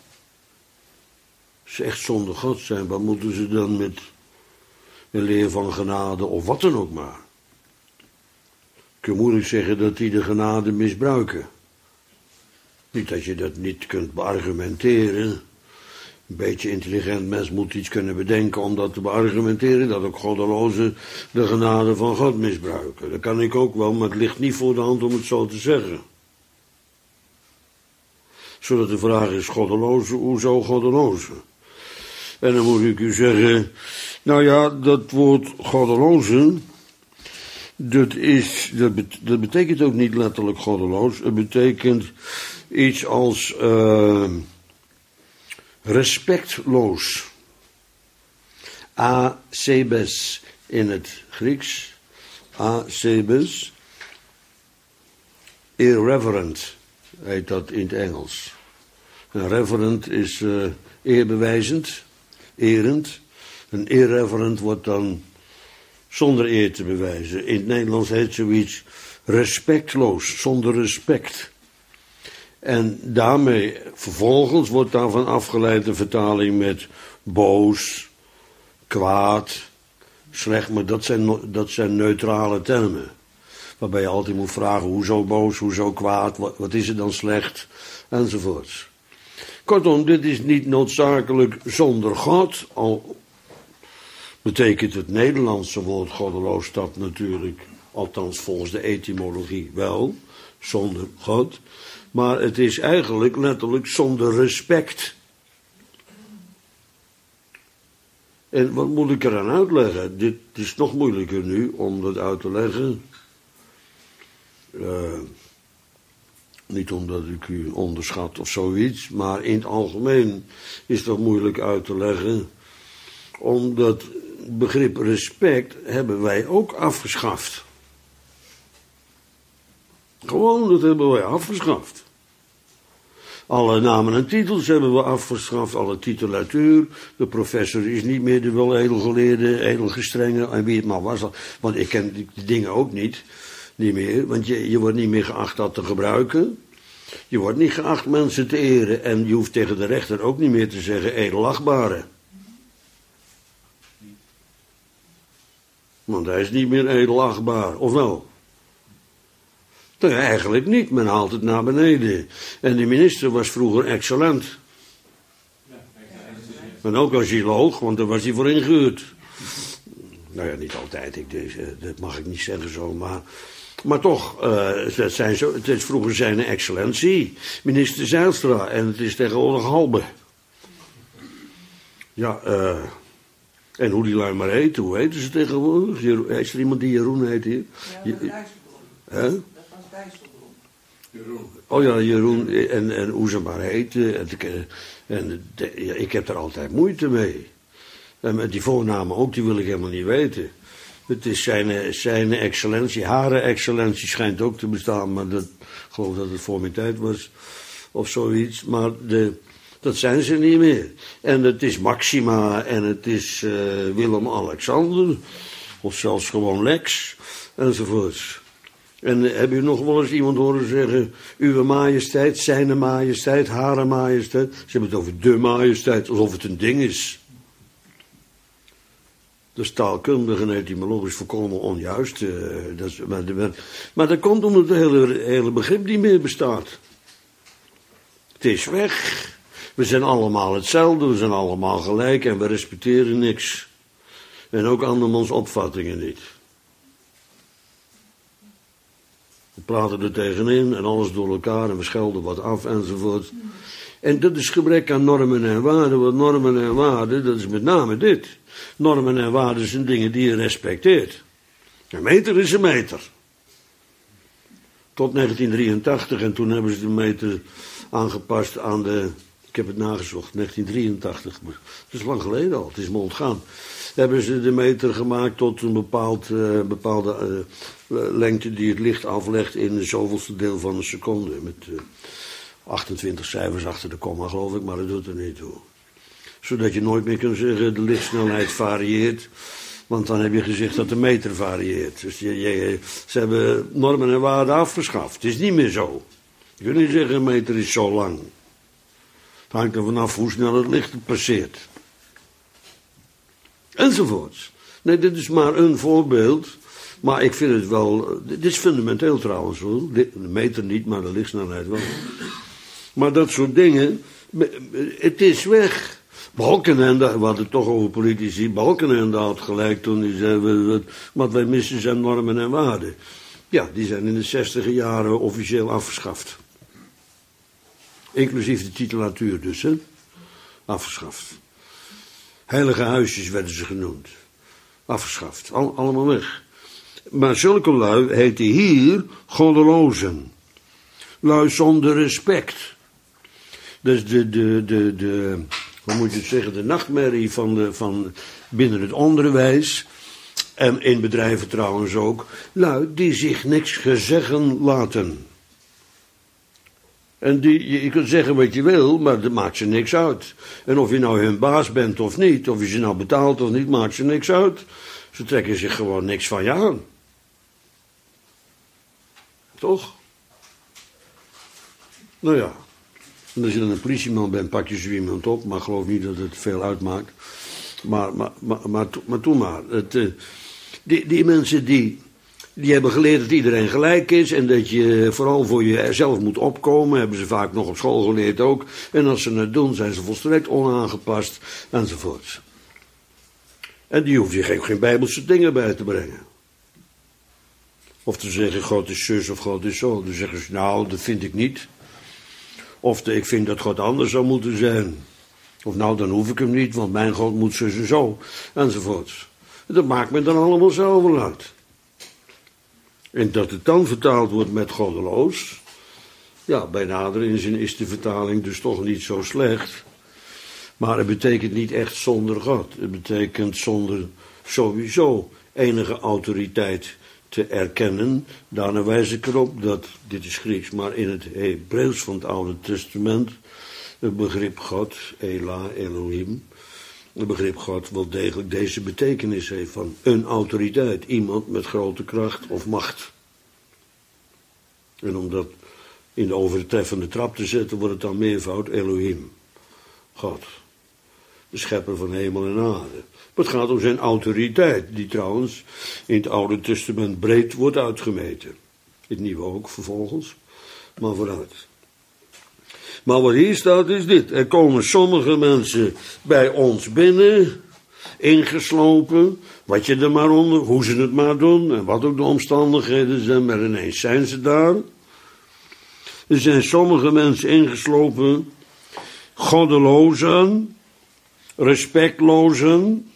Als ze echt zonder God zijn, wat moeten ze dan met een leer van genade of wat dan ook maar? Je kan moeilijk zeggen dat die de genade misbruiken. Niet dat je dat niet kunt beargumenteren. Een beetje intelligent mens moet iets kunnen bedenken om dat te beargumenteren. Dat ook goddelozen de genade van God misbruiken. Dat kan ik ook wel, maar het ligt niet voor de hand om het zo te zeggen. Zodat de vraag is, goddelozen, hoezo goddelozen? En dan moet ik u zeggen, nou ja, dat woord goddelozen, dat, is, dat, bet, dat betekent ook niet letterlijk goddeloos. Het betekent iets als uh, respectloos. Asebes in het Grieks. Asebes. Irreverent heet dat in het Engels. En reverent is uh, eerbewijzend, erend. Een irreverent wordt dan zonder eer te bewijzen. In het Nederlands heet zoiets respectloos, zonder respect. En daarmee, vervolgens wordt daarvan afgeleid de vertaling met boos, kwaad, slecht, maar dat zijn, dat zijn neutrale termen. Waarbij je altijd moet vragen, hoezo boos, hoezo kwaad, wat, wat is er dan slecht, enzovoorts. Kortom, dit is niet noodzakelijk zonder God, al betekent het Nederlandse woord goddeloos dat natuurlijk, althans volgens de etymologie wel, zonder God. Maar het is eigenlijk letterlijk zonder respect. En wat moet ik eraan uitleggen? Dit is nog moeilijker nu om dat uit te leggen. Uh, Niet omdat ik u onderschat of zoiets, maar in het algemeen is dat moeilijk uit te leggen. Omdat het begrip respect hebben wij ook afgeschaft. Gewoon, dat hebben wij afgeschaft. Alle namen en titels hebben we afgeschaft, alle titulatuur. De professor is niet meer de wel edelgeleerde, edelgestrenge, en wie het maar was. Want ik ken die dingen ook niet, niet meer. Want je, je wordt niet meer geacht dat te gebruiken. Je wordt niet geacht mensen te eren. En je hoeft tegen de rechter ook niet meer te zeggen edelachtbare. Want hij is niet meer edelachtbaar, of wel? Nee, eigenlijk niet, men haalt het naar beneden. En de minister was vroeger excellent. En ook als hij loog, want daar was hij voor ingehuurd. Nou ja, niet altijd, ik, dat mag ik niet zeggen zo, maar... Maar toch, uh, het, zijn zo, het is vroeger zijn excellentie, minister Zijlstra, en het is tegenwoordig Halbe. Ja, uh, en hoe die lui maar heet, hoe heten ze tegenwoordig? Is er iemand die Jeroen heet hier? Ja, dat was Dijsselbloem. Hè? Dat was Dijsselbloem. Jeroen. Oh ja, Jeroen, en, en hoe ze maar heten. En, en de, ja, ik heb er altijd moeite mee. En met die voornamen ook, die wil ik helemaal niet weten. Het is zijn, zijn excellentie, hare excellentie schijnt ook te bestaan, maar dat, ik geloof dat het voor mijn tijd was, of zoiets. Maar de, dat zijn ze niet meer. En het is Maxima, en het is uh, Willem-Alexander, of zelfs gewoon Lex, enzovoorts. En uh, heb je nog wel eens iemand horen zeggen, uwe majesteit, zijne majesteit, hare majesteit? Ze hebben het over de majesteit, alsof het een ding is. Dat is taalkundig en etymologisch volkomen onjuist. Uh, dat is, maar, maar, maar dat komt omdat het hele, hele begrip niet meer bestaat. Het is weg. We zijn allemaal hetzelfde, we zijn allemaal gelijk en we respecteren niks. En ook andermans opvattingen niet. We praten er tegenin en alles door elkaar en we schelden wat af enzovoort. En dat is gebrek aan normen en waarden, want normen en waarden, dat is met name dit. Normen en waarden zijn dingen die je respecteert. Een meter is een meter. Tot negentien drieëntachtig en toen hebben ze de meter aangepast aan de, ik heb het nagezocht, negentien drieëntachtig. Dat is lang geleden al, het is me ontgaan. Hebben ze de meter gemaakt tot een bepaald, uh, bepaalde uh, lengte die het licht aflegt in de zoveelste deel van een seconde. Met uh, achtentwintig cijfers achter de komma geloof ik, maar dat doet er niet toe. Zodat je nooit meer kunt zeggen de lichtsnelheid varieert. Want dan heb je gezegd dat de meter varieert. Dus je, je, ze hebben normen en waarden afgeschaft. Het is niet meer zo. Je kunt niet zeggen een meter is zo lang. Het hangt er vanaf hoe snel het licht het passeert. Enzovoorts. Nee, dit is maar een voorbeeld. Maar ik vind het wel... Dit is fundamenteel trouwens hoor. De meter niet, maar de lichtsnelheid wel. Maar dat soort dingen... Het is weg. Balkenende, we hadden het toch over politici. Balkenende had gelijk toen hij zei... Wat wij missen zijn normen en waarden. Ja, die zijn in de zestiger jaren officieel afgeschaft. Inclusief de titulatuur dus, hè. Afgeschaft. Heilige huisjes werden ze genoemd. Afgeschaft. All, allemaal weg. Maar zulke lui heten hier goddelozen. Lui zonder respect. Dus de, de, de, de, hoe moet je het zeggen, de nachtmerrie van, de, van binnen het onderwijs, en in bedrijven trouwens ook, lui die zich niks gezeggen laten. En die, je, je kunt zeggen wat je wil, maar dat maakt ze niks uit. En of je nou hun baas bent of niet, of je ze nou betaalt of niet, maakt ze niks uit. Ze trekken zich gewoon niks van je aan. Toch? Nou ja. En als je dan een politieman bent, pak je zo iemand op, maar geloof niet dat het veel uitmaakt. Maar, maar, maar, maar, maar toen maar. Het, uh, die, die mensen die, die hebben geleerd dat iedereen gelijk is en dat je vooral voor jezelf moet opkomen, hebben ze vaak nog op school geleerd ook. En als ze het doen, zijn ze volstrekt onaangepast enzovoort. En die hoef je geen, geen bijbelse dingen bij te brengen. Of te zeggen, God is zus of God is zo. Dan zeggen ze, nou, dat vind ik niet. Of de, ik vind dat God anders zou moeten zijn. Of nou, dan hoef ik hem niet, want mijn God moet zus en zo. Enzovoorts. Dat maakt me dan allemaal zelf wel uit. En dat het dan vertaald wordt met goddeloos. Ja, bij nader inzien is de vertaling dus toch niet zo slecht. Maar het betekent niet echt zonder God. Het betekent zonder sowieso enige autoriteit te erkennen. Daarna wijs ik erop dat, dit is Grieks, maar in het Hebreeuws van het Oude Testament het begrip God, Ela, Elohim, het begrip God wel degelijk deze betekenis heeft van een autoriteit, iemand met grote kracht of macht. En om dat in de overtreffende trap te zetten, wordt het dan meervoud Elohim, God, de schepper van hemel en aarde. Maar het gaat om zijn autoriteit, die trouwens in het Oude Testament breed wordt uitgemeten. In het Nieuwe ook vervolgens, maar vooruit. Maar wat hier staat is dit: er komen sommige mensen bij ons binnen, ingeslopen, wat je er maar onder, hoe ze het maar doen en wat ook de omstandigheden zijn, maar ineens zijn ze daar. Er zijn sommige mensen ingeslopen, goddelozen, respectlozen,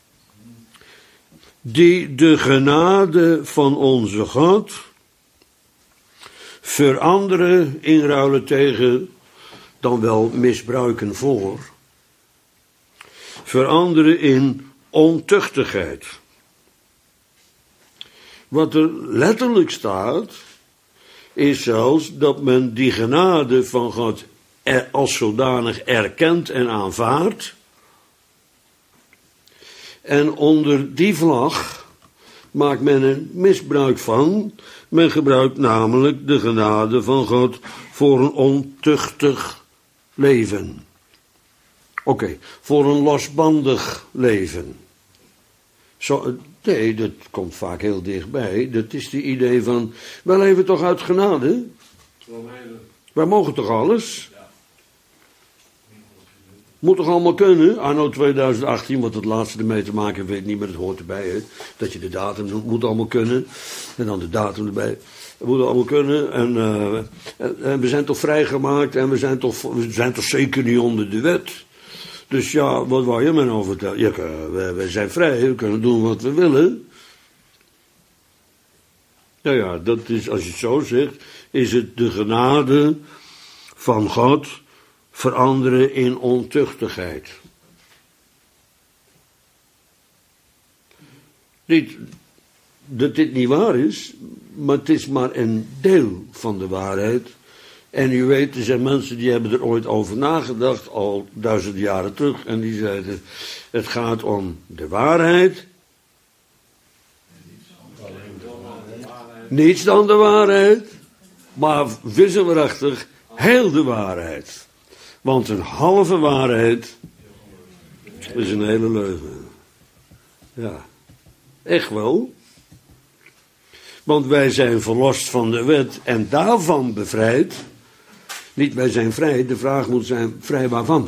die de genade van onze God veranderen, inruilen tegen, dan wel misbruiken voor, veranderen in ontuchtigheid. Wat er letterlijk staat, is zelfs dat men die genade van God er als zodanig erkent en aanvaardt. En onder die vlag maakt men een misbruik van. Men gebruikt namelijk de genade van God voor een ontuchtig leven. Oké, okay, voor een losbandig leven. Zo, nee, dat komt vaak heel dichtbij. Dat is de idee van, wij leven toch uit genade? Romeinen. Wij mogen toch alles? Moet toch allemaal kunnen? Anno twintig achttien, wat het laatste ermee te maken heeft, weet niet, maar het hoort erbij. Hè? Dat je de datum doet, moet allemaal kunnen. En dan de datum erbij. Dat moet allemaal kunnen. En, uh, en, en we zijn toch vrijgemaakt en we zijn toch, we zijn toch zeker niet onder de wet. Dus ja, wat wou je mij nou vertellen? Ja, wij, wij zijn vrij, we kunnen doen wat we willen. Nou ja, dat is, als je het zo zegt, is het de genade van God veranderen in ontuchtigheid. Niet dat dit niet waar is, maar het is maar een deel van de waarheid. En u weet, er zijn mensen die hebben er ooit over nagedacht, al duizenden jaren terug, en die zeiden, het gaat om de waarheid. Niets dan de waarheid, maar wisselachtig heel de waarheid. Want een halve waarheid is een hele leugen. Ja, echt wel. Want wij zijn verlost van de wet en daarvan bevrijd. Niet wij zijn vrij, de vraag moet zijn, vrij waarvan?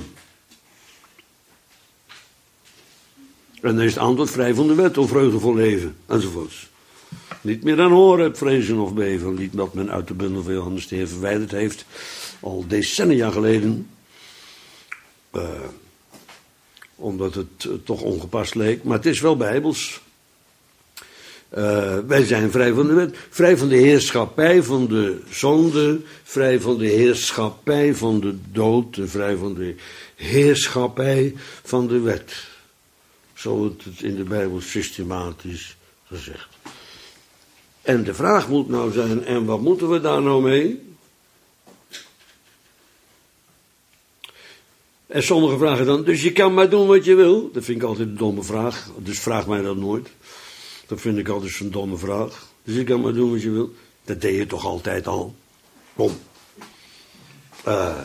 En dan is het antwoord vrij van de wet of vreugdevol leven, enzovoorts. Niet meer aan horen, vrezen of beven, niet dat men uit de bundel van Johannes de Heer verwijderd heeft, al decennia geleden. Uh, omdat het uh, toch ongepast leek, maar het is wel bijbels. Uh, wij zijn vrij van de wet, vrij van de heerschappij van de zonde, vrij van de heerschappij van de dood, en vrij van de heerschappij van de wet. Zo wordt het in de Bijbel systematisch gezegd. En de vraag moet nou zijn, en wat moeten we daar nou mee? En sommigen vragen dan, dus je kan maar doen wat je wil? Dat vind ik altijd een domme vraag, dus vraag mij dat nooit. Dat vind ik altijd zo'n domme vraag. Dus je kan maar doen wat je wil. Dat deed je toch altijd al? Kom. Uh.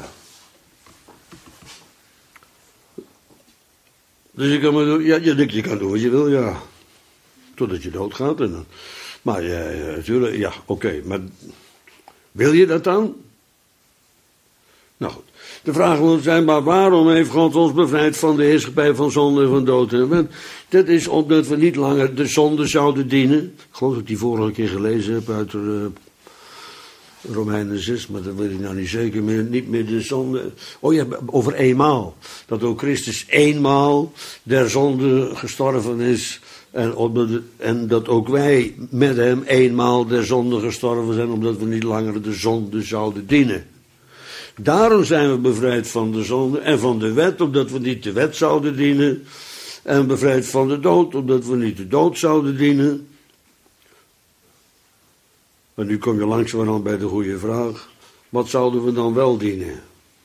Dus je kan maar doen, ja, je, je kan doen wat je wil, ja. Totdat je doodgaat. En dan, maar ja, natuurlijk, ja, oké. Okay, maar wil je dat dan? Nou goed. De vraag moet zijn, maar waarom heeft God ons bevrijd van de heerschappij van zonde en van dood? En dat is omdat we niet langer de zonde zouden dienen. Ik geloof dat ik die vorige keer gelezen heb uit uh, Romeinen zes, maar dat weet ik nou niet zeker meer. Niet meer de zonde. Oh ja, over eenmaal. Dat ook Christus eenmaal der zonde gestorven is En, opdat, en dat ook wij met hem eenmaal der zonde gestorven zijn, omdat we niet langer de zonde zouden dienen. Daarom zijn we bevrijd van de zonde en van de wet, omdat we niet de wet zouden dienen. En bevrijd van de dood, omdat we niet de dood zouden dienen. En nu kom je langzamerhand bij de goede vraag. Wat zouden we dan wel dienen?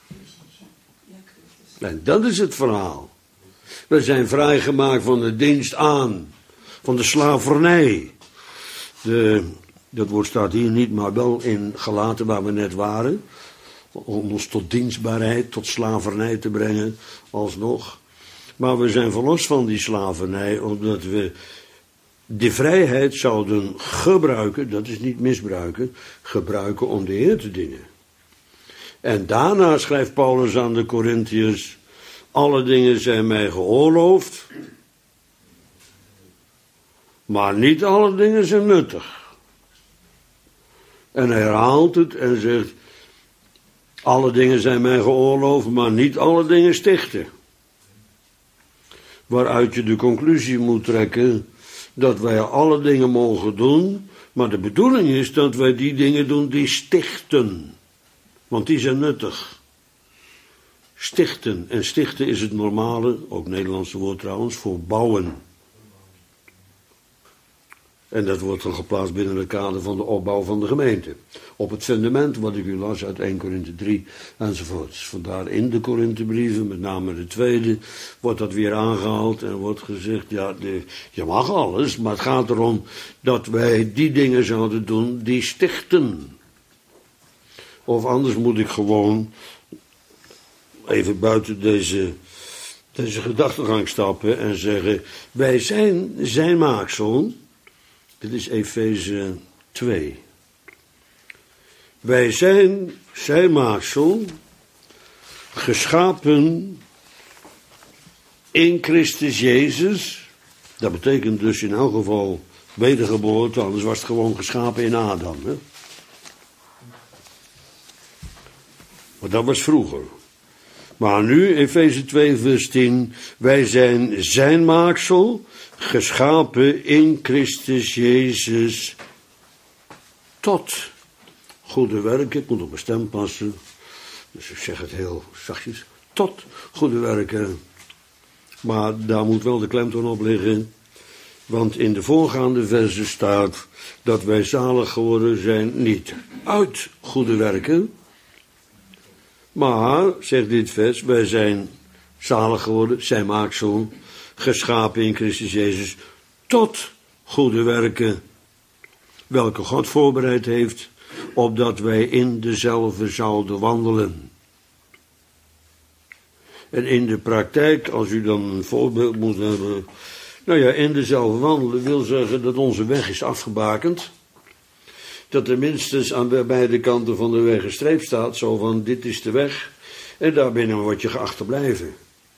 En dat is het verhaal. We zijn vrijgemaakt van de dienst aan, van de slavernij. De, dat woord staat hier niet, maar wel in Galaten waar we net waren. Om ons tot dienstbaarheid, tot slavernij te brengen, alsnog. Maar we zijn verlost van die slavernij, omdat we de vrijheid zouden gebruiken, dat is niet misbruiken, gebruiken om de Heer te dienen. En daarna schrijft Paulus aan de Korintiërs, alle dingen zijn mij geoorloofd, maar niet alle dingen zijn nuttig. En hij herhaalt het en zegt, alle dingen zijn mij geoorloofd, maar niet alle dingen stichten. Waaruit je de conclusie moet trekken dat wij alle dingen mogen doen, maar de bedoeling is dat wij die dingen doen die stichten. Want die zijn nuttig. Stichten. En stichten is het normale, ook Nederlandse woord trouwens, voor bouwen. En dat wordt dan geplaatst binnen het kader van de opbouw van de gemeente. Op het fundament, wat ik u las uit Eerste Korinthe drie enzovoorts. Vandaar in de Korinthebrieven, met name de tweede, wordt dat weer aangehaald en wordt gezegd, ja, de, je mag alles, maar het gaat erom dat wij die dingen zouden doen die stichten. Of anders moet ik gewoon even buiten deze, deze gedachtegang stappen en zeggen, wij zijn zijn maaksel. Dit is Efeze twee. Wij zijn zijn maaksel, geschapen in Christus Jezus. Dat betekent dus in elk geval wedergeboorte, anders was het gewoon geschapen in Adam. Hè? Maar dat was vroeger. Maar nu, Efeze twee vers tien, wij zijn zijn maaksel, geschapen in Christus Jezus, tot goede werken. Ik moet op mijn stem passen, dus ik zeg het heel zachtjes, tot goede werken. Maar daar moet wel de klemtoon op liggen, want in de voorgaande versen staat dat wij zalig geworden zijn niet uit goede werken, maar, zegt dit vers, wij zijn zalig geworden, zijn maaksel, geschapen in Christus Jezus, tot goede werken, welke God voorbereid heeft, opdat wij in dezelfde zouden wandelen. En in de praktijk, als u dan een voorbeeld moet hebben, nou ja, in dezelfde wandelen wil zeggen dat onze weg is afgebakend, dat er minstens aan beide kanten van de weg een streep staat, zo van dit is de weg, en daarbinnen word je geacht te blijven.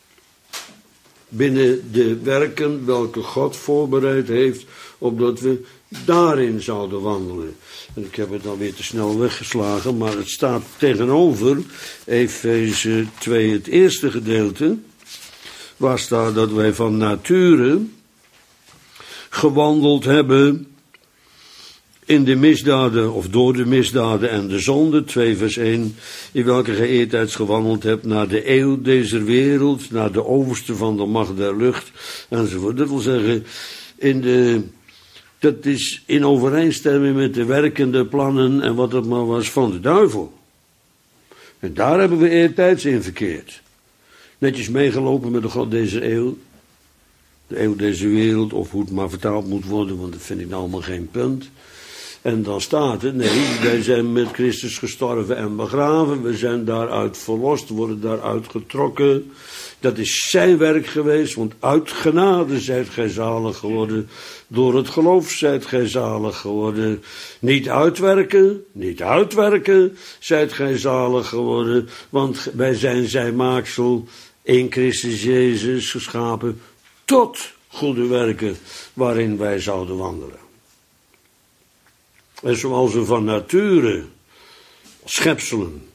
Binnen de werken welke God voorbereid heeft, opdat we daarin zouden wandelen. En ik heb het dan weer te snel weggeslagen, maar het staat tegenover Efeze twee, het eerste gedeelte, waar staat dat wij van nature gewandeld hebben in de misdaden, of door de misdaden en de zonde, twee vers één, in welke ge eertijds gewandeld hebt naar de eeuw deze wereld, naar de overste van de macht der lucht, enzovoort. Dat wil zeggen, in de, dat is in overeenstemming met de werkende plannen en wat het maar was van de duivel. En daar hebben we eertijds in verkeerd. Netjes meegelopen met de God deze eeuw, de eeuw deze wereld, of hoe het maar vertaald moet worden, want dat vind ik nou allemaal geen punt. En dan staat het, nee, wij zijn met Christus gestorven en begraven, we zijn daaruit verlost, worden daaruit getrokken. Dat is zijn werk geweest, want uit genade zijt gij zalig geworden, door het geloof zijt gij zalig geworden. Niet uitwerken, niet uitwerken, zijt gij zalig geworden, want wij zijn zijn maaksel in Christus Jezus geschapen, tot goede werken waarin wij zouden wandelen. En zoals we van nature schepselen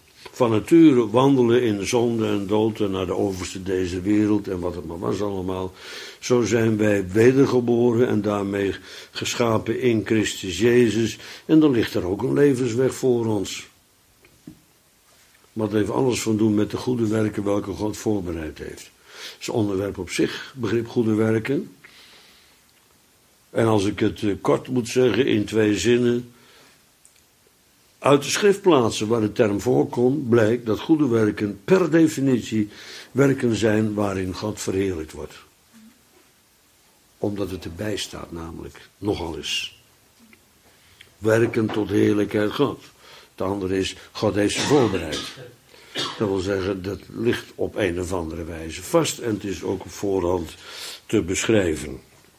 van nature wandelen in de zonde en dood en naar de overste deze wereld en wat het maar was allemaal. Zo zijn wij wedergeboren en daarmee geschapen in Christus Jezus. En dan ligt er ook een levensweg voor ons. Maar het heeft alles van doen met de goede werken welke God voorbereid heeft. Dat is een onderwerp op zich, begrip goede werken. En als ik het kort moet zeggen in twee zinnen. Uit de schriftplaatsen waar de term voorkomt, blijkt dat goede werken per definitie werken zijn waarin God verheerlijkt wordt. Omdat het erbij staat namelijk, nogal eens. Werken tot heerlijkheid God. Het andere is, God heeft ze voorbereid. Dat wil zeggen, dat ligt op een of andere wijze vast en het is ook op voorhand te beschrijven.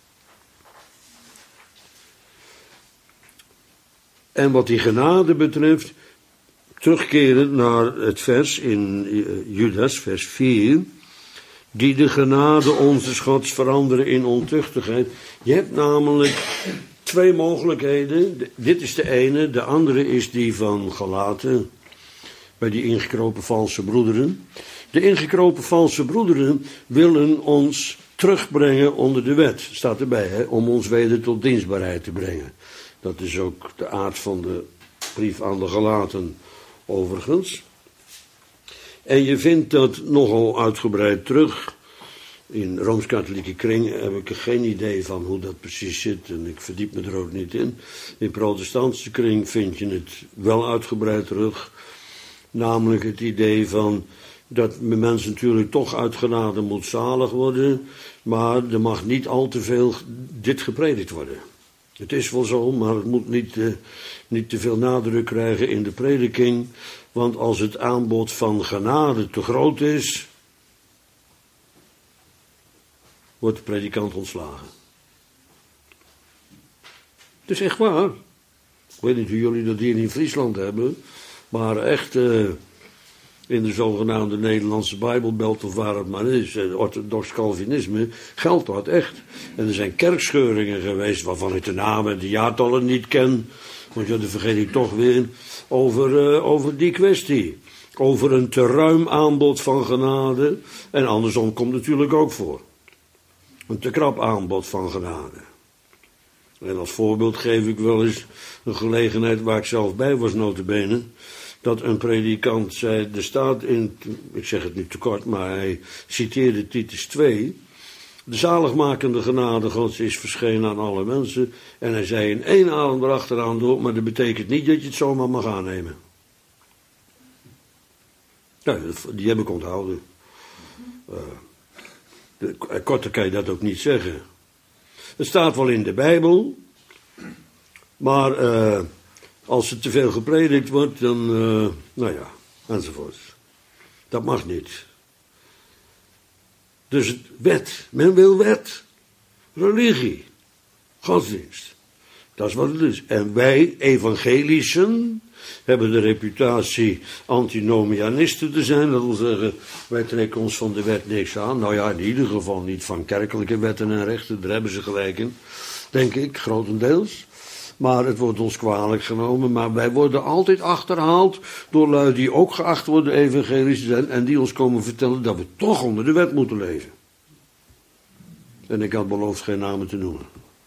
En wat die genade betreft, terugkerend naar het vers in Judas, vers vier, die de genade onze Gods veranderen in ontuchtigheid. Je hebt namelijk twee mogelijkheden. Dit is de ene, de andere is die van Galaten, bij die ingekropen valse broederen. De ingekropen valse broederen willen ons terugbrengen onder de wet, staat erbij, hè, om ons weder tot dienstbaarheid te brengen. Dat is ook de aard van de brief aan de Galaten, overigens. En je vindt dat nogal uitgebreid terug. In Rooms-Katholieke kring heb ik er geen idee van hoe dat precies zit en ik verdiep me er ook niet in. In protestantse kring vind je het wel uitgebreid terug. Namelijk het idee van dat mensen natuurlijk toch uit genade moet zalig worden, maar er mag niet al te veel dit gepredikt worden. Het is wel zo, maar het moet niet, uh, niet te veel nadruk krijgen in de prediking. Want als het aanbod van genade te groot is, wordt de predikant ontslagen. Het is echt waar. Ik weet niet hoe jullie dat hier in Friesland hebben, maar echt uh, in de zogenaamde Nederlandse Bijbelbelt of waar het maar is, uh, orthodox Calvinisme, geldt dat echt. En er zijn kerkscheuringen geweest waarvan ik de namen en de jaartallen niet ken, want ja, dan vergeet ik toch weer over, uh, over die kwestie. Over een te ruim aanbod van genade. En andersom komt natuurlijk ook voor. Een te krap aanbod van genade. En als voorbeeld geef ik wel eens een gelegenheid waar ik zelf bij was, nota bene, dat een predikant zei, er staat in, ik zeg het niet te kort, maar hij citeerde Titus twee, de zaligmakende genade Gods is verschenen aan alle mensen, en hij zei in één adem erachteraan door, maar dat betekent niet dat je het zomaar mag aannemen. Ja, die heb ik onthouden. Uh, de, korter kan je dat ook niet zeggen. Het staat wel in de Bijbel, maar uh, als het te veel gepredikt wordt, dan, uh, nou ja, enzovoort. Dat mag niet. Dus wet, men wil wet, religie, godsdienst. Dat is wat het is. En wij, evangelischen, hebben de reputatie antinomianisten te zijn. Dat wil zeggen, wij trekken ons van de wet niks aan. Nou ja, in ieder geval niet van kerkelijke wetten en rechten. Daar hebben ze gelijk in, denk ik, grotendeels. Maar het wordt ons kwalijk genomen. Maar wij worden altijd achterhaald door lui die ook geacht worden evangelisch te zijn. En die ons komen vertellen dat we toch onder de wet moeten leven. En ik had beloofd geen namen te noemen.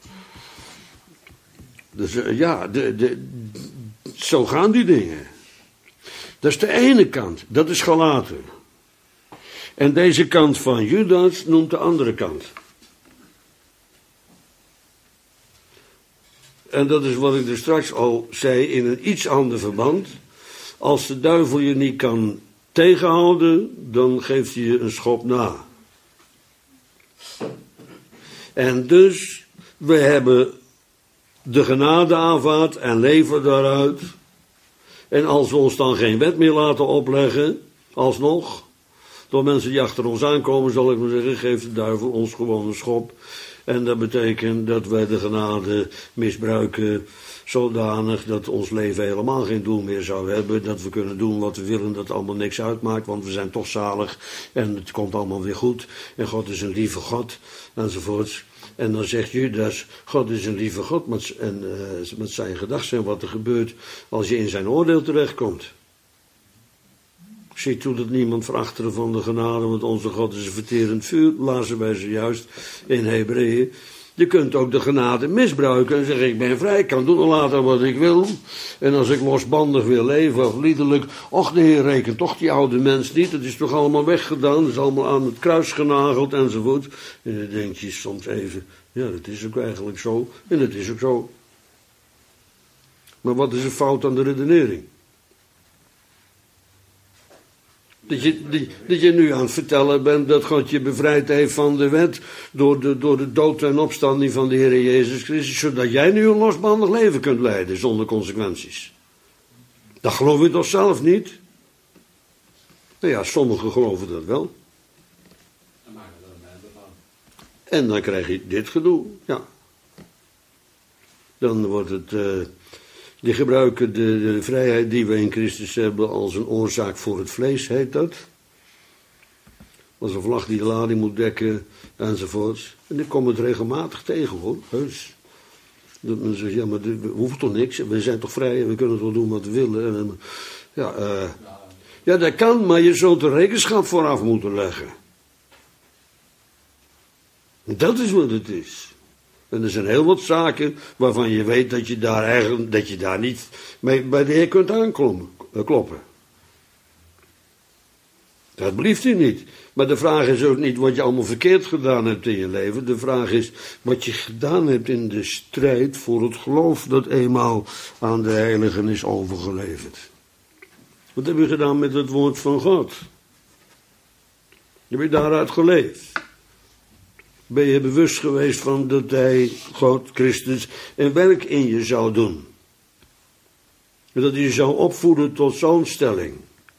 Dus uh, ja, de, de, zo gaan die dingen. Dat is de ene kant, dat is Galaten. En deze kant van Judas noemt de andere kant. En dat is wat ik er straks al zei in een iets ander verband. Als de duivel je niet kan tegenhouden, dan geeft hij je een schop na. En dus, we hebben de genade aanvaard en leven daaruit. En als we ons dan geen wet meer laten opleggen, alsnog, door mensen die achter ons aankomen, zal ik maar zeggen, geeft de duivel ons gewoon een schop. En dat betekent dat wij de genade misbruiken zodanig dat ons leven helemaal geen doel meer zou hebben. Dat we kunnen doen wat we willen, dat allemaal niks uitmaakt, want we zijn toch zalig en het komt allemaal weer goed. En God is een lieve God, enzovoorts. En dan zegt Judas, God is een lieve God, met, en uh, met zijn gedachten en wat er gebeurt als je in zijn oordeel terechtkomt. Zie toe dat niemand verachteren van de genade, want onze God is een verterend vuur, lazen wij zojuist in Hebreeën. Je kunt ook de genade misbruiken en zeggen, ik ben vrij, ik kan doen en laten wat ik wil. En als ik losbandig wil leven of liederlijk, och, de Heer rekent toch die oude mens niet, het is toch allemaal weggedaan, het is allemaal aan het kruis genageld enzovoort. En dan denk je soms even, ja, dat is ook eigenlijk zo, en dat is ook zo. Maar wat is er fout aan de redenering? Dat je, dat, dat je nu aan het vertellen bent dat God je bevrijd heeft van de wet door de, door de dood en opstanding van de Heer Jezus Christus, zodat jij nu een losbandig leven kunt leiden zonder consequenties. Dat geloof ik toch zelf niet? Nou ja, sommigen geloven dat wel. En dan krijg je dit gedoe, ja. Dan wordt het... Uh, Die gebruiken de, de vrijheid die we in Christus hebben als een oorzaak voor het vlees, heet dat. Als een vlag die de lading moet dekken, enzovoorts. En ik kom het regelmatig tegen, hoor, heus. Dat men zegt, ja, maar we hoeven toch niks, we zijn toch vrij en we kunnen toch doen wat we willen. En, ja, uh, ja, dat kan, maar je zult er rekenschap vooraf moeten leggen. Dat is wat het is. En er zijn heel wat zaken waarvan je weet dat je daar eigenlijk, dat je daar niet mee bij de Heer kunt aankloppen. Dat blieft u niet. Maar de vraag is ook niet wat je allemaal verkeerd gedaan hebt in je leven. De vraag is wat je gedaan hebt in de strijd voor het geloof dat eenmaal aan de heiligen is overgeleverd. Wat heb je gedaan met het woord van God? Heb je daaruit geleefd? Ben je bewust geweest van dat hij, God, Christus, een werk in je zou doen? En dat hij je zou opvoeden tot zo'n stelling.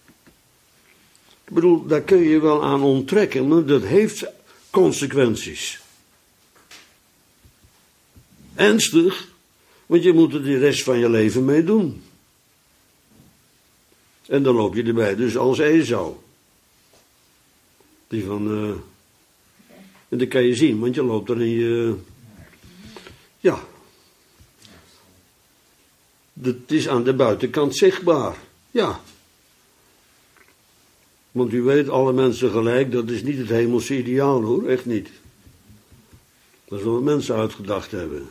Ik bedoel, daar kun je wel aan onttrekken, maar dat heeft consequenties. Ernstig, want je moet er de rest van je leven mee doen. En dan loop je erbij dus als Esau. Die van... Uh, En dat kan je zien, want je loopt er in je... Ja. Het is aan de buitenkant zichtbaar. Ja. Want u weet, alle mensen gelijk, dat is niet het hemelse ideaal, hoor. Echt niet. Dat is wat mensen uitgedacht hebben.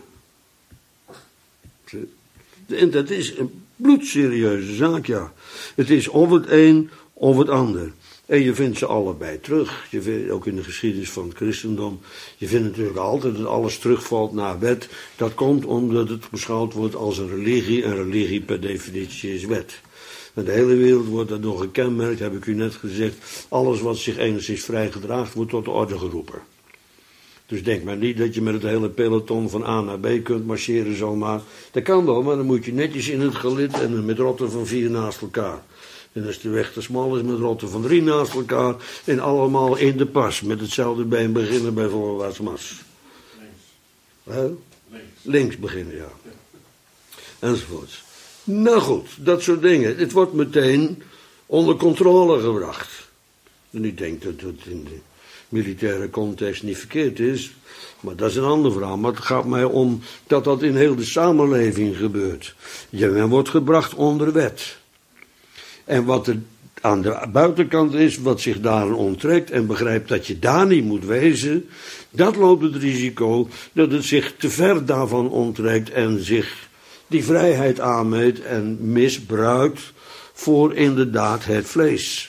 En dat is een bloedserieuze zaak, ja. Het is of het een of het ander. En je vindt ze allebei terug. Je vindt, ook in de geschiedenis van het christendom. Je vindt natuurlijk altijd dat alles terugvalt naar wet. Dat komt omdat het beschouwd wordt als een religie. En religie per definitie is wet. En de hele wereld wordt daardoor gekenmerkt, heb ik u net gezegd. Alles wat zich enigszins vrij gedraagt, wordt tot de orde geroepen. Dus denk maar niet dat je met het hele peloton van A naar B kunt marcheren zomaar. Dat kan wel, maar dan moet je netjes in het gelid en met rotten van vier naast elkaar. En als de weg te smal is, met rotten van drie naast elkaar. En allemaal in de pas. Met hetzelfde been beginnen bij voorwaarts mars. Links. Huh? Links. Links beginnen, ja. ja. Enzovoorts. Nou goed, dat soort dingen. Het wordt meteen onder controle gebracht. En ik denk dat het in de militaire context niet verkeerd is. Maar dat is een ander verhaal. Maar het gaat mij om dat dat in heel de samenleving gebeurt. Je men wordt gebracht onder wet. En wat er aan de buitenkant is, wat zich daaraan onttrekt en begrijpt dat je daar niet moet wezen, dat loopt het risico dat het zich te ver daarvan onttrekt en zich die vrijheid aanmeet en misbruikt voor inderdaad het vlees.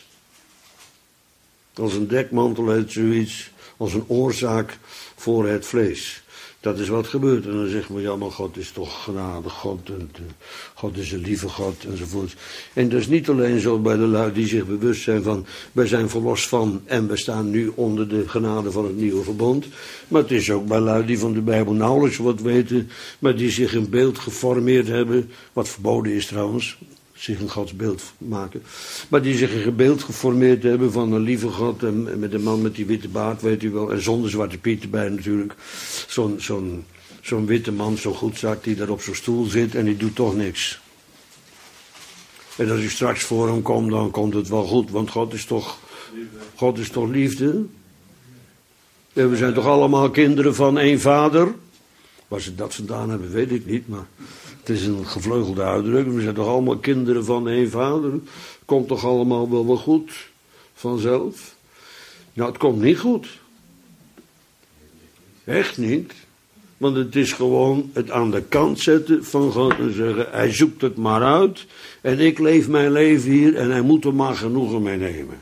Als een dekmantel heet zoiets, als een oorzaak voor het vlees. Dat is wat gebeurt. En dan zegt men, ja, maar God is toch genade God. En God is een lieve God, enzovoort. En dat is niet alleen zo bij de lui die zich bewust zijn van, wij zijn verlost van en we staan nu onder de genade van het nieuwe verbond. Maar het is ook bij lui die van de Bijbel nauwelijks wat weten, maar die zich een beeld geformeerd hebben, wat verboden is trouwens, zich een Gods beeld maken. Maar die zich een beeld geformeerd hebben van een lieve God. En met een man met die witte baard, weet u wel. En zonder Zwarte Piet erbij natuurlijk. Zo'n zo'n zo'n witte man, zo'n goedzak, die daar op zo'n stoel zit en die doet toch niks. En als u straks voor hem komt, dan komt het wel goed. Want God is toch, God is toch liefde? En we zijn toch allemaal kinderen van één vader? Waar ze dat vandaan hebben, weet ik niet, maar... Het is een gevleugelde uitdrukking. We zijn toch allemaal kinderen van één vader. komt toch allemaal wel wel goed vanzelf? Nou, het komt niet goed. Echt niet. Want het is gewoon het aan de kant zetten van God en zeggen, hij zoekt het maar uit en ik leef mijn leven hier en hij moet er maar genoegen mee nemen.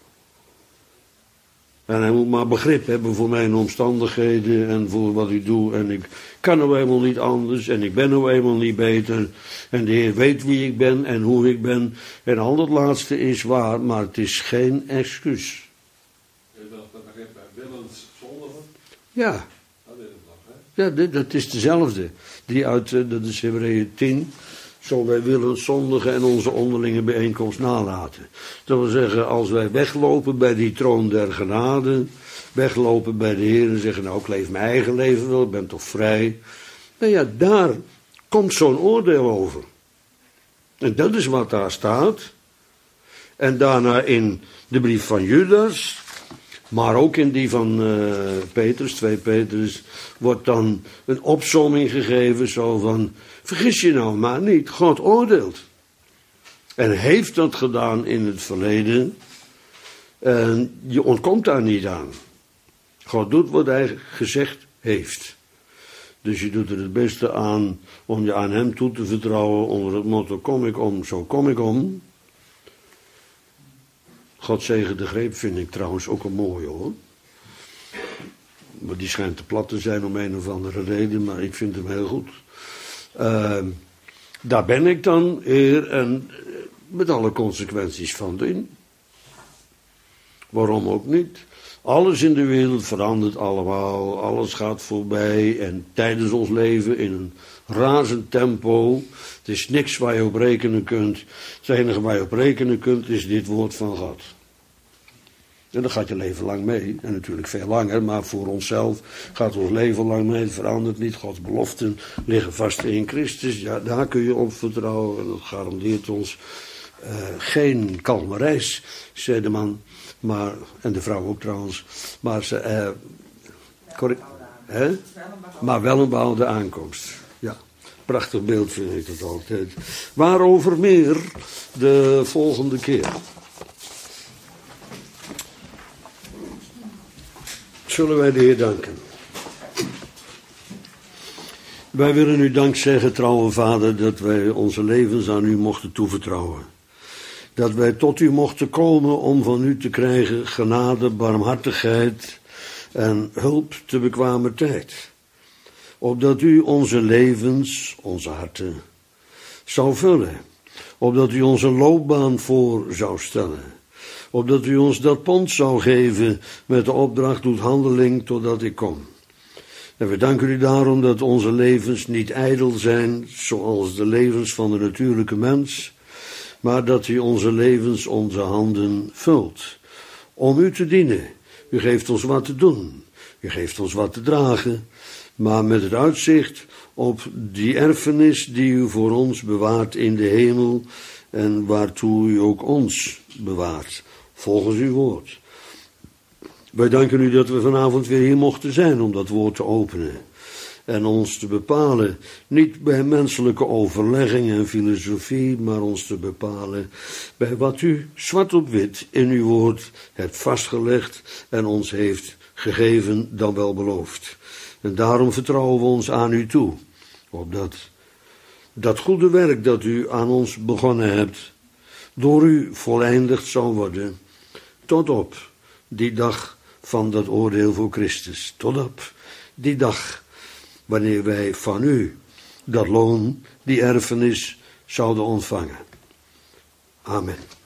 En hij moet maar begrip hebben voor mijn omstandigheden en voor wat ik doe. En ik kan nou eenmaal niet anders en ik ben nou eenmaal niet beter. En de Heer weet wie ik ben en hoe ik ben. En al dat laatste is waar, maar het is geen excuus. En dat begrip bij willens zondigen? Ja. Dat is het nog, hè? Ja, dit, dat is dezelfde. Die uit, uh, dat is Hebreeën tien. Zo wij willen zondigen en onze onderlinge bijeenkomst nalaten. Dat wil zeggen, als wij weglopen bij die troon der genade, weglopen bij de Heer en zeggen, nou ik leef mijn eigen leven wel, ik ben toch vrij. Nou ja, daar komt zo'n oordeel over. En dat is wat daar staat. En daarna in de brief van Judas, maar ook in die van uh, Petrus, twee Petrus, wordt dan een opsomming gegeven zo van, vergis je nou maar niet, God oordeelt. En heeft dat gedaan in het verleden. En je ontkomt daar niet aan. God doet wat hij gezegd heeft. Dus je doet er het beste aan om je aan hem toe te vertrouwen onder het motto, kom ik om, zo kom ik om. God zegen de greep vind ik trouwens ook een mooie hoor. Maar die schijnt te plat te zijn om een of andere reden, maar ik vind hem heel goed. Uh, daar ben ik dan, Heer, en met alle consequenties van dien. Waarom ook niet? Alles in de wereld verandert allemaal, alles gaat voorbij en tijdens ons leven in een razend tempo. Het is niks waar je op rekenen kunt. Het enige waar je op rekenen kunt is dit woord van God. En dat gaat je leven lang mee. En natuurlijk veel langer, maar voor onszelf gaat ons leven lang mee. Het verandert niet. Gods beloften liggen vast in Christus. Ja, daar kun je op vertrouwen. En dat garandeert ons uh, geen kalme reis, zei de man. Maar, en de vrouw ook trouwens. Maar, ze, uh, correct, hè? maar wel een behouden aankomst. Ja, prachtig beeld vind ik dat altijd. Waarover meer de volgende keer. Zullen wij de Heer danken. Wij willen u dank zeggen, trouwe Vader, dat wij onze levens aan u mochten toevertrouwen. Dat wij tot u mochten komen om van u te krijgen genade, barmhartigheid en hulp te bekwamer tijd. Opdat u onze levens, onze harten, zou vullen. Opdat u onze loopbaan voor zou stellen. Opdat u ons dat pond zou geven met de opdracht doet handeling totdat ik kom. En we danken u daarom dat onze levens niet ijdel zijn zoals de levens van de natuurlijke mens, maar dat u onze levens, onze handen vult. Om u te dienen. U geeft ons wat te doen. U geeft ons wat te dragen. Maar met het uitzicht op die erfenis die u voor ons bewaart in de hemel en waartoe u ook ons bewaart. Volgens uw woord. Wij danken u dat we vanavond weer hier mochten zijn om dat woord te openen. En ons te bepalen, niet bij menselijke overlegging en filosofie, maar ons te bepalen bij wat u zwart op wit in uw woord hebt vastgelegd en ons heeft gegeven dan wel beloofd. En daarom vertrouwen we ons aan u toe, opdat dat goede werk dat u aan ons begonnen hebt, door u voleindigd zal worden, tot op die dag van dat oordeel voor Christus. Tot op die dag wanneer wij van u dat loon, die erfenis, zouden ontvangen. Amen.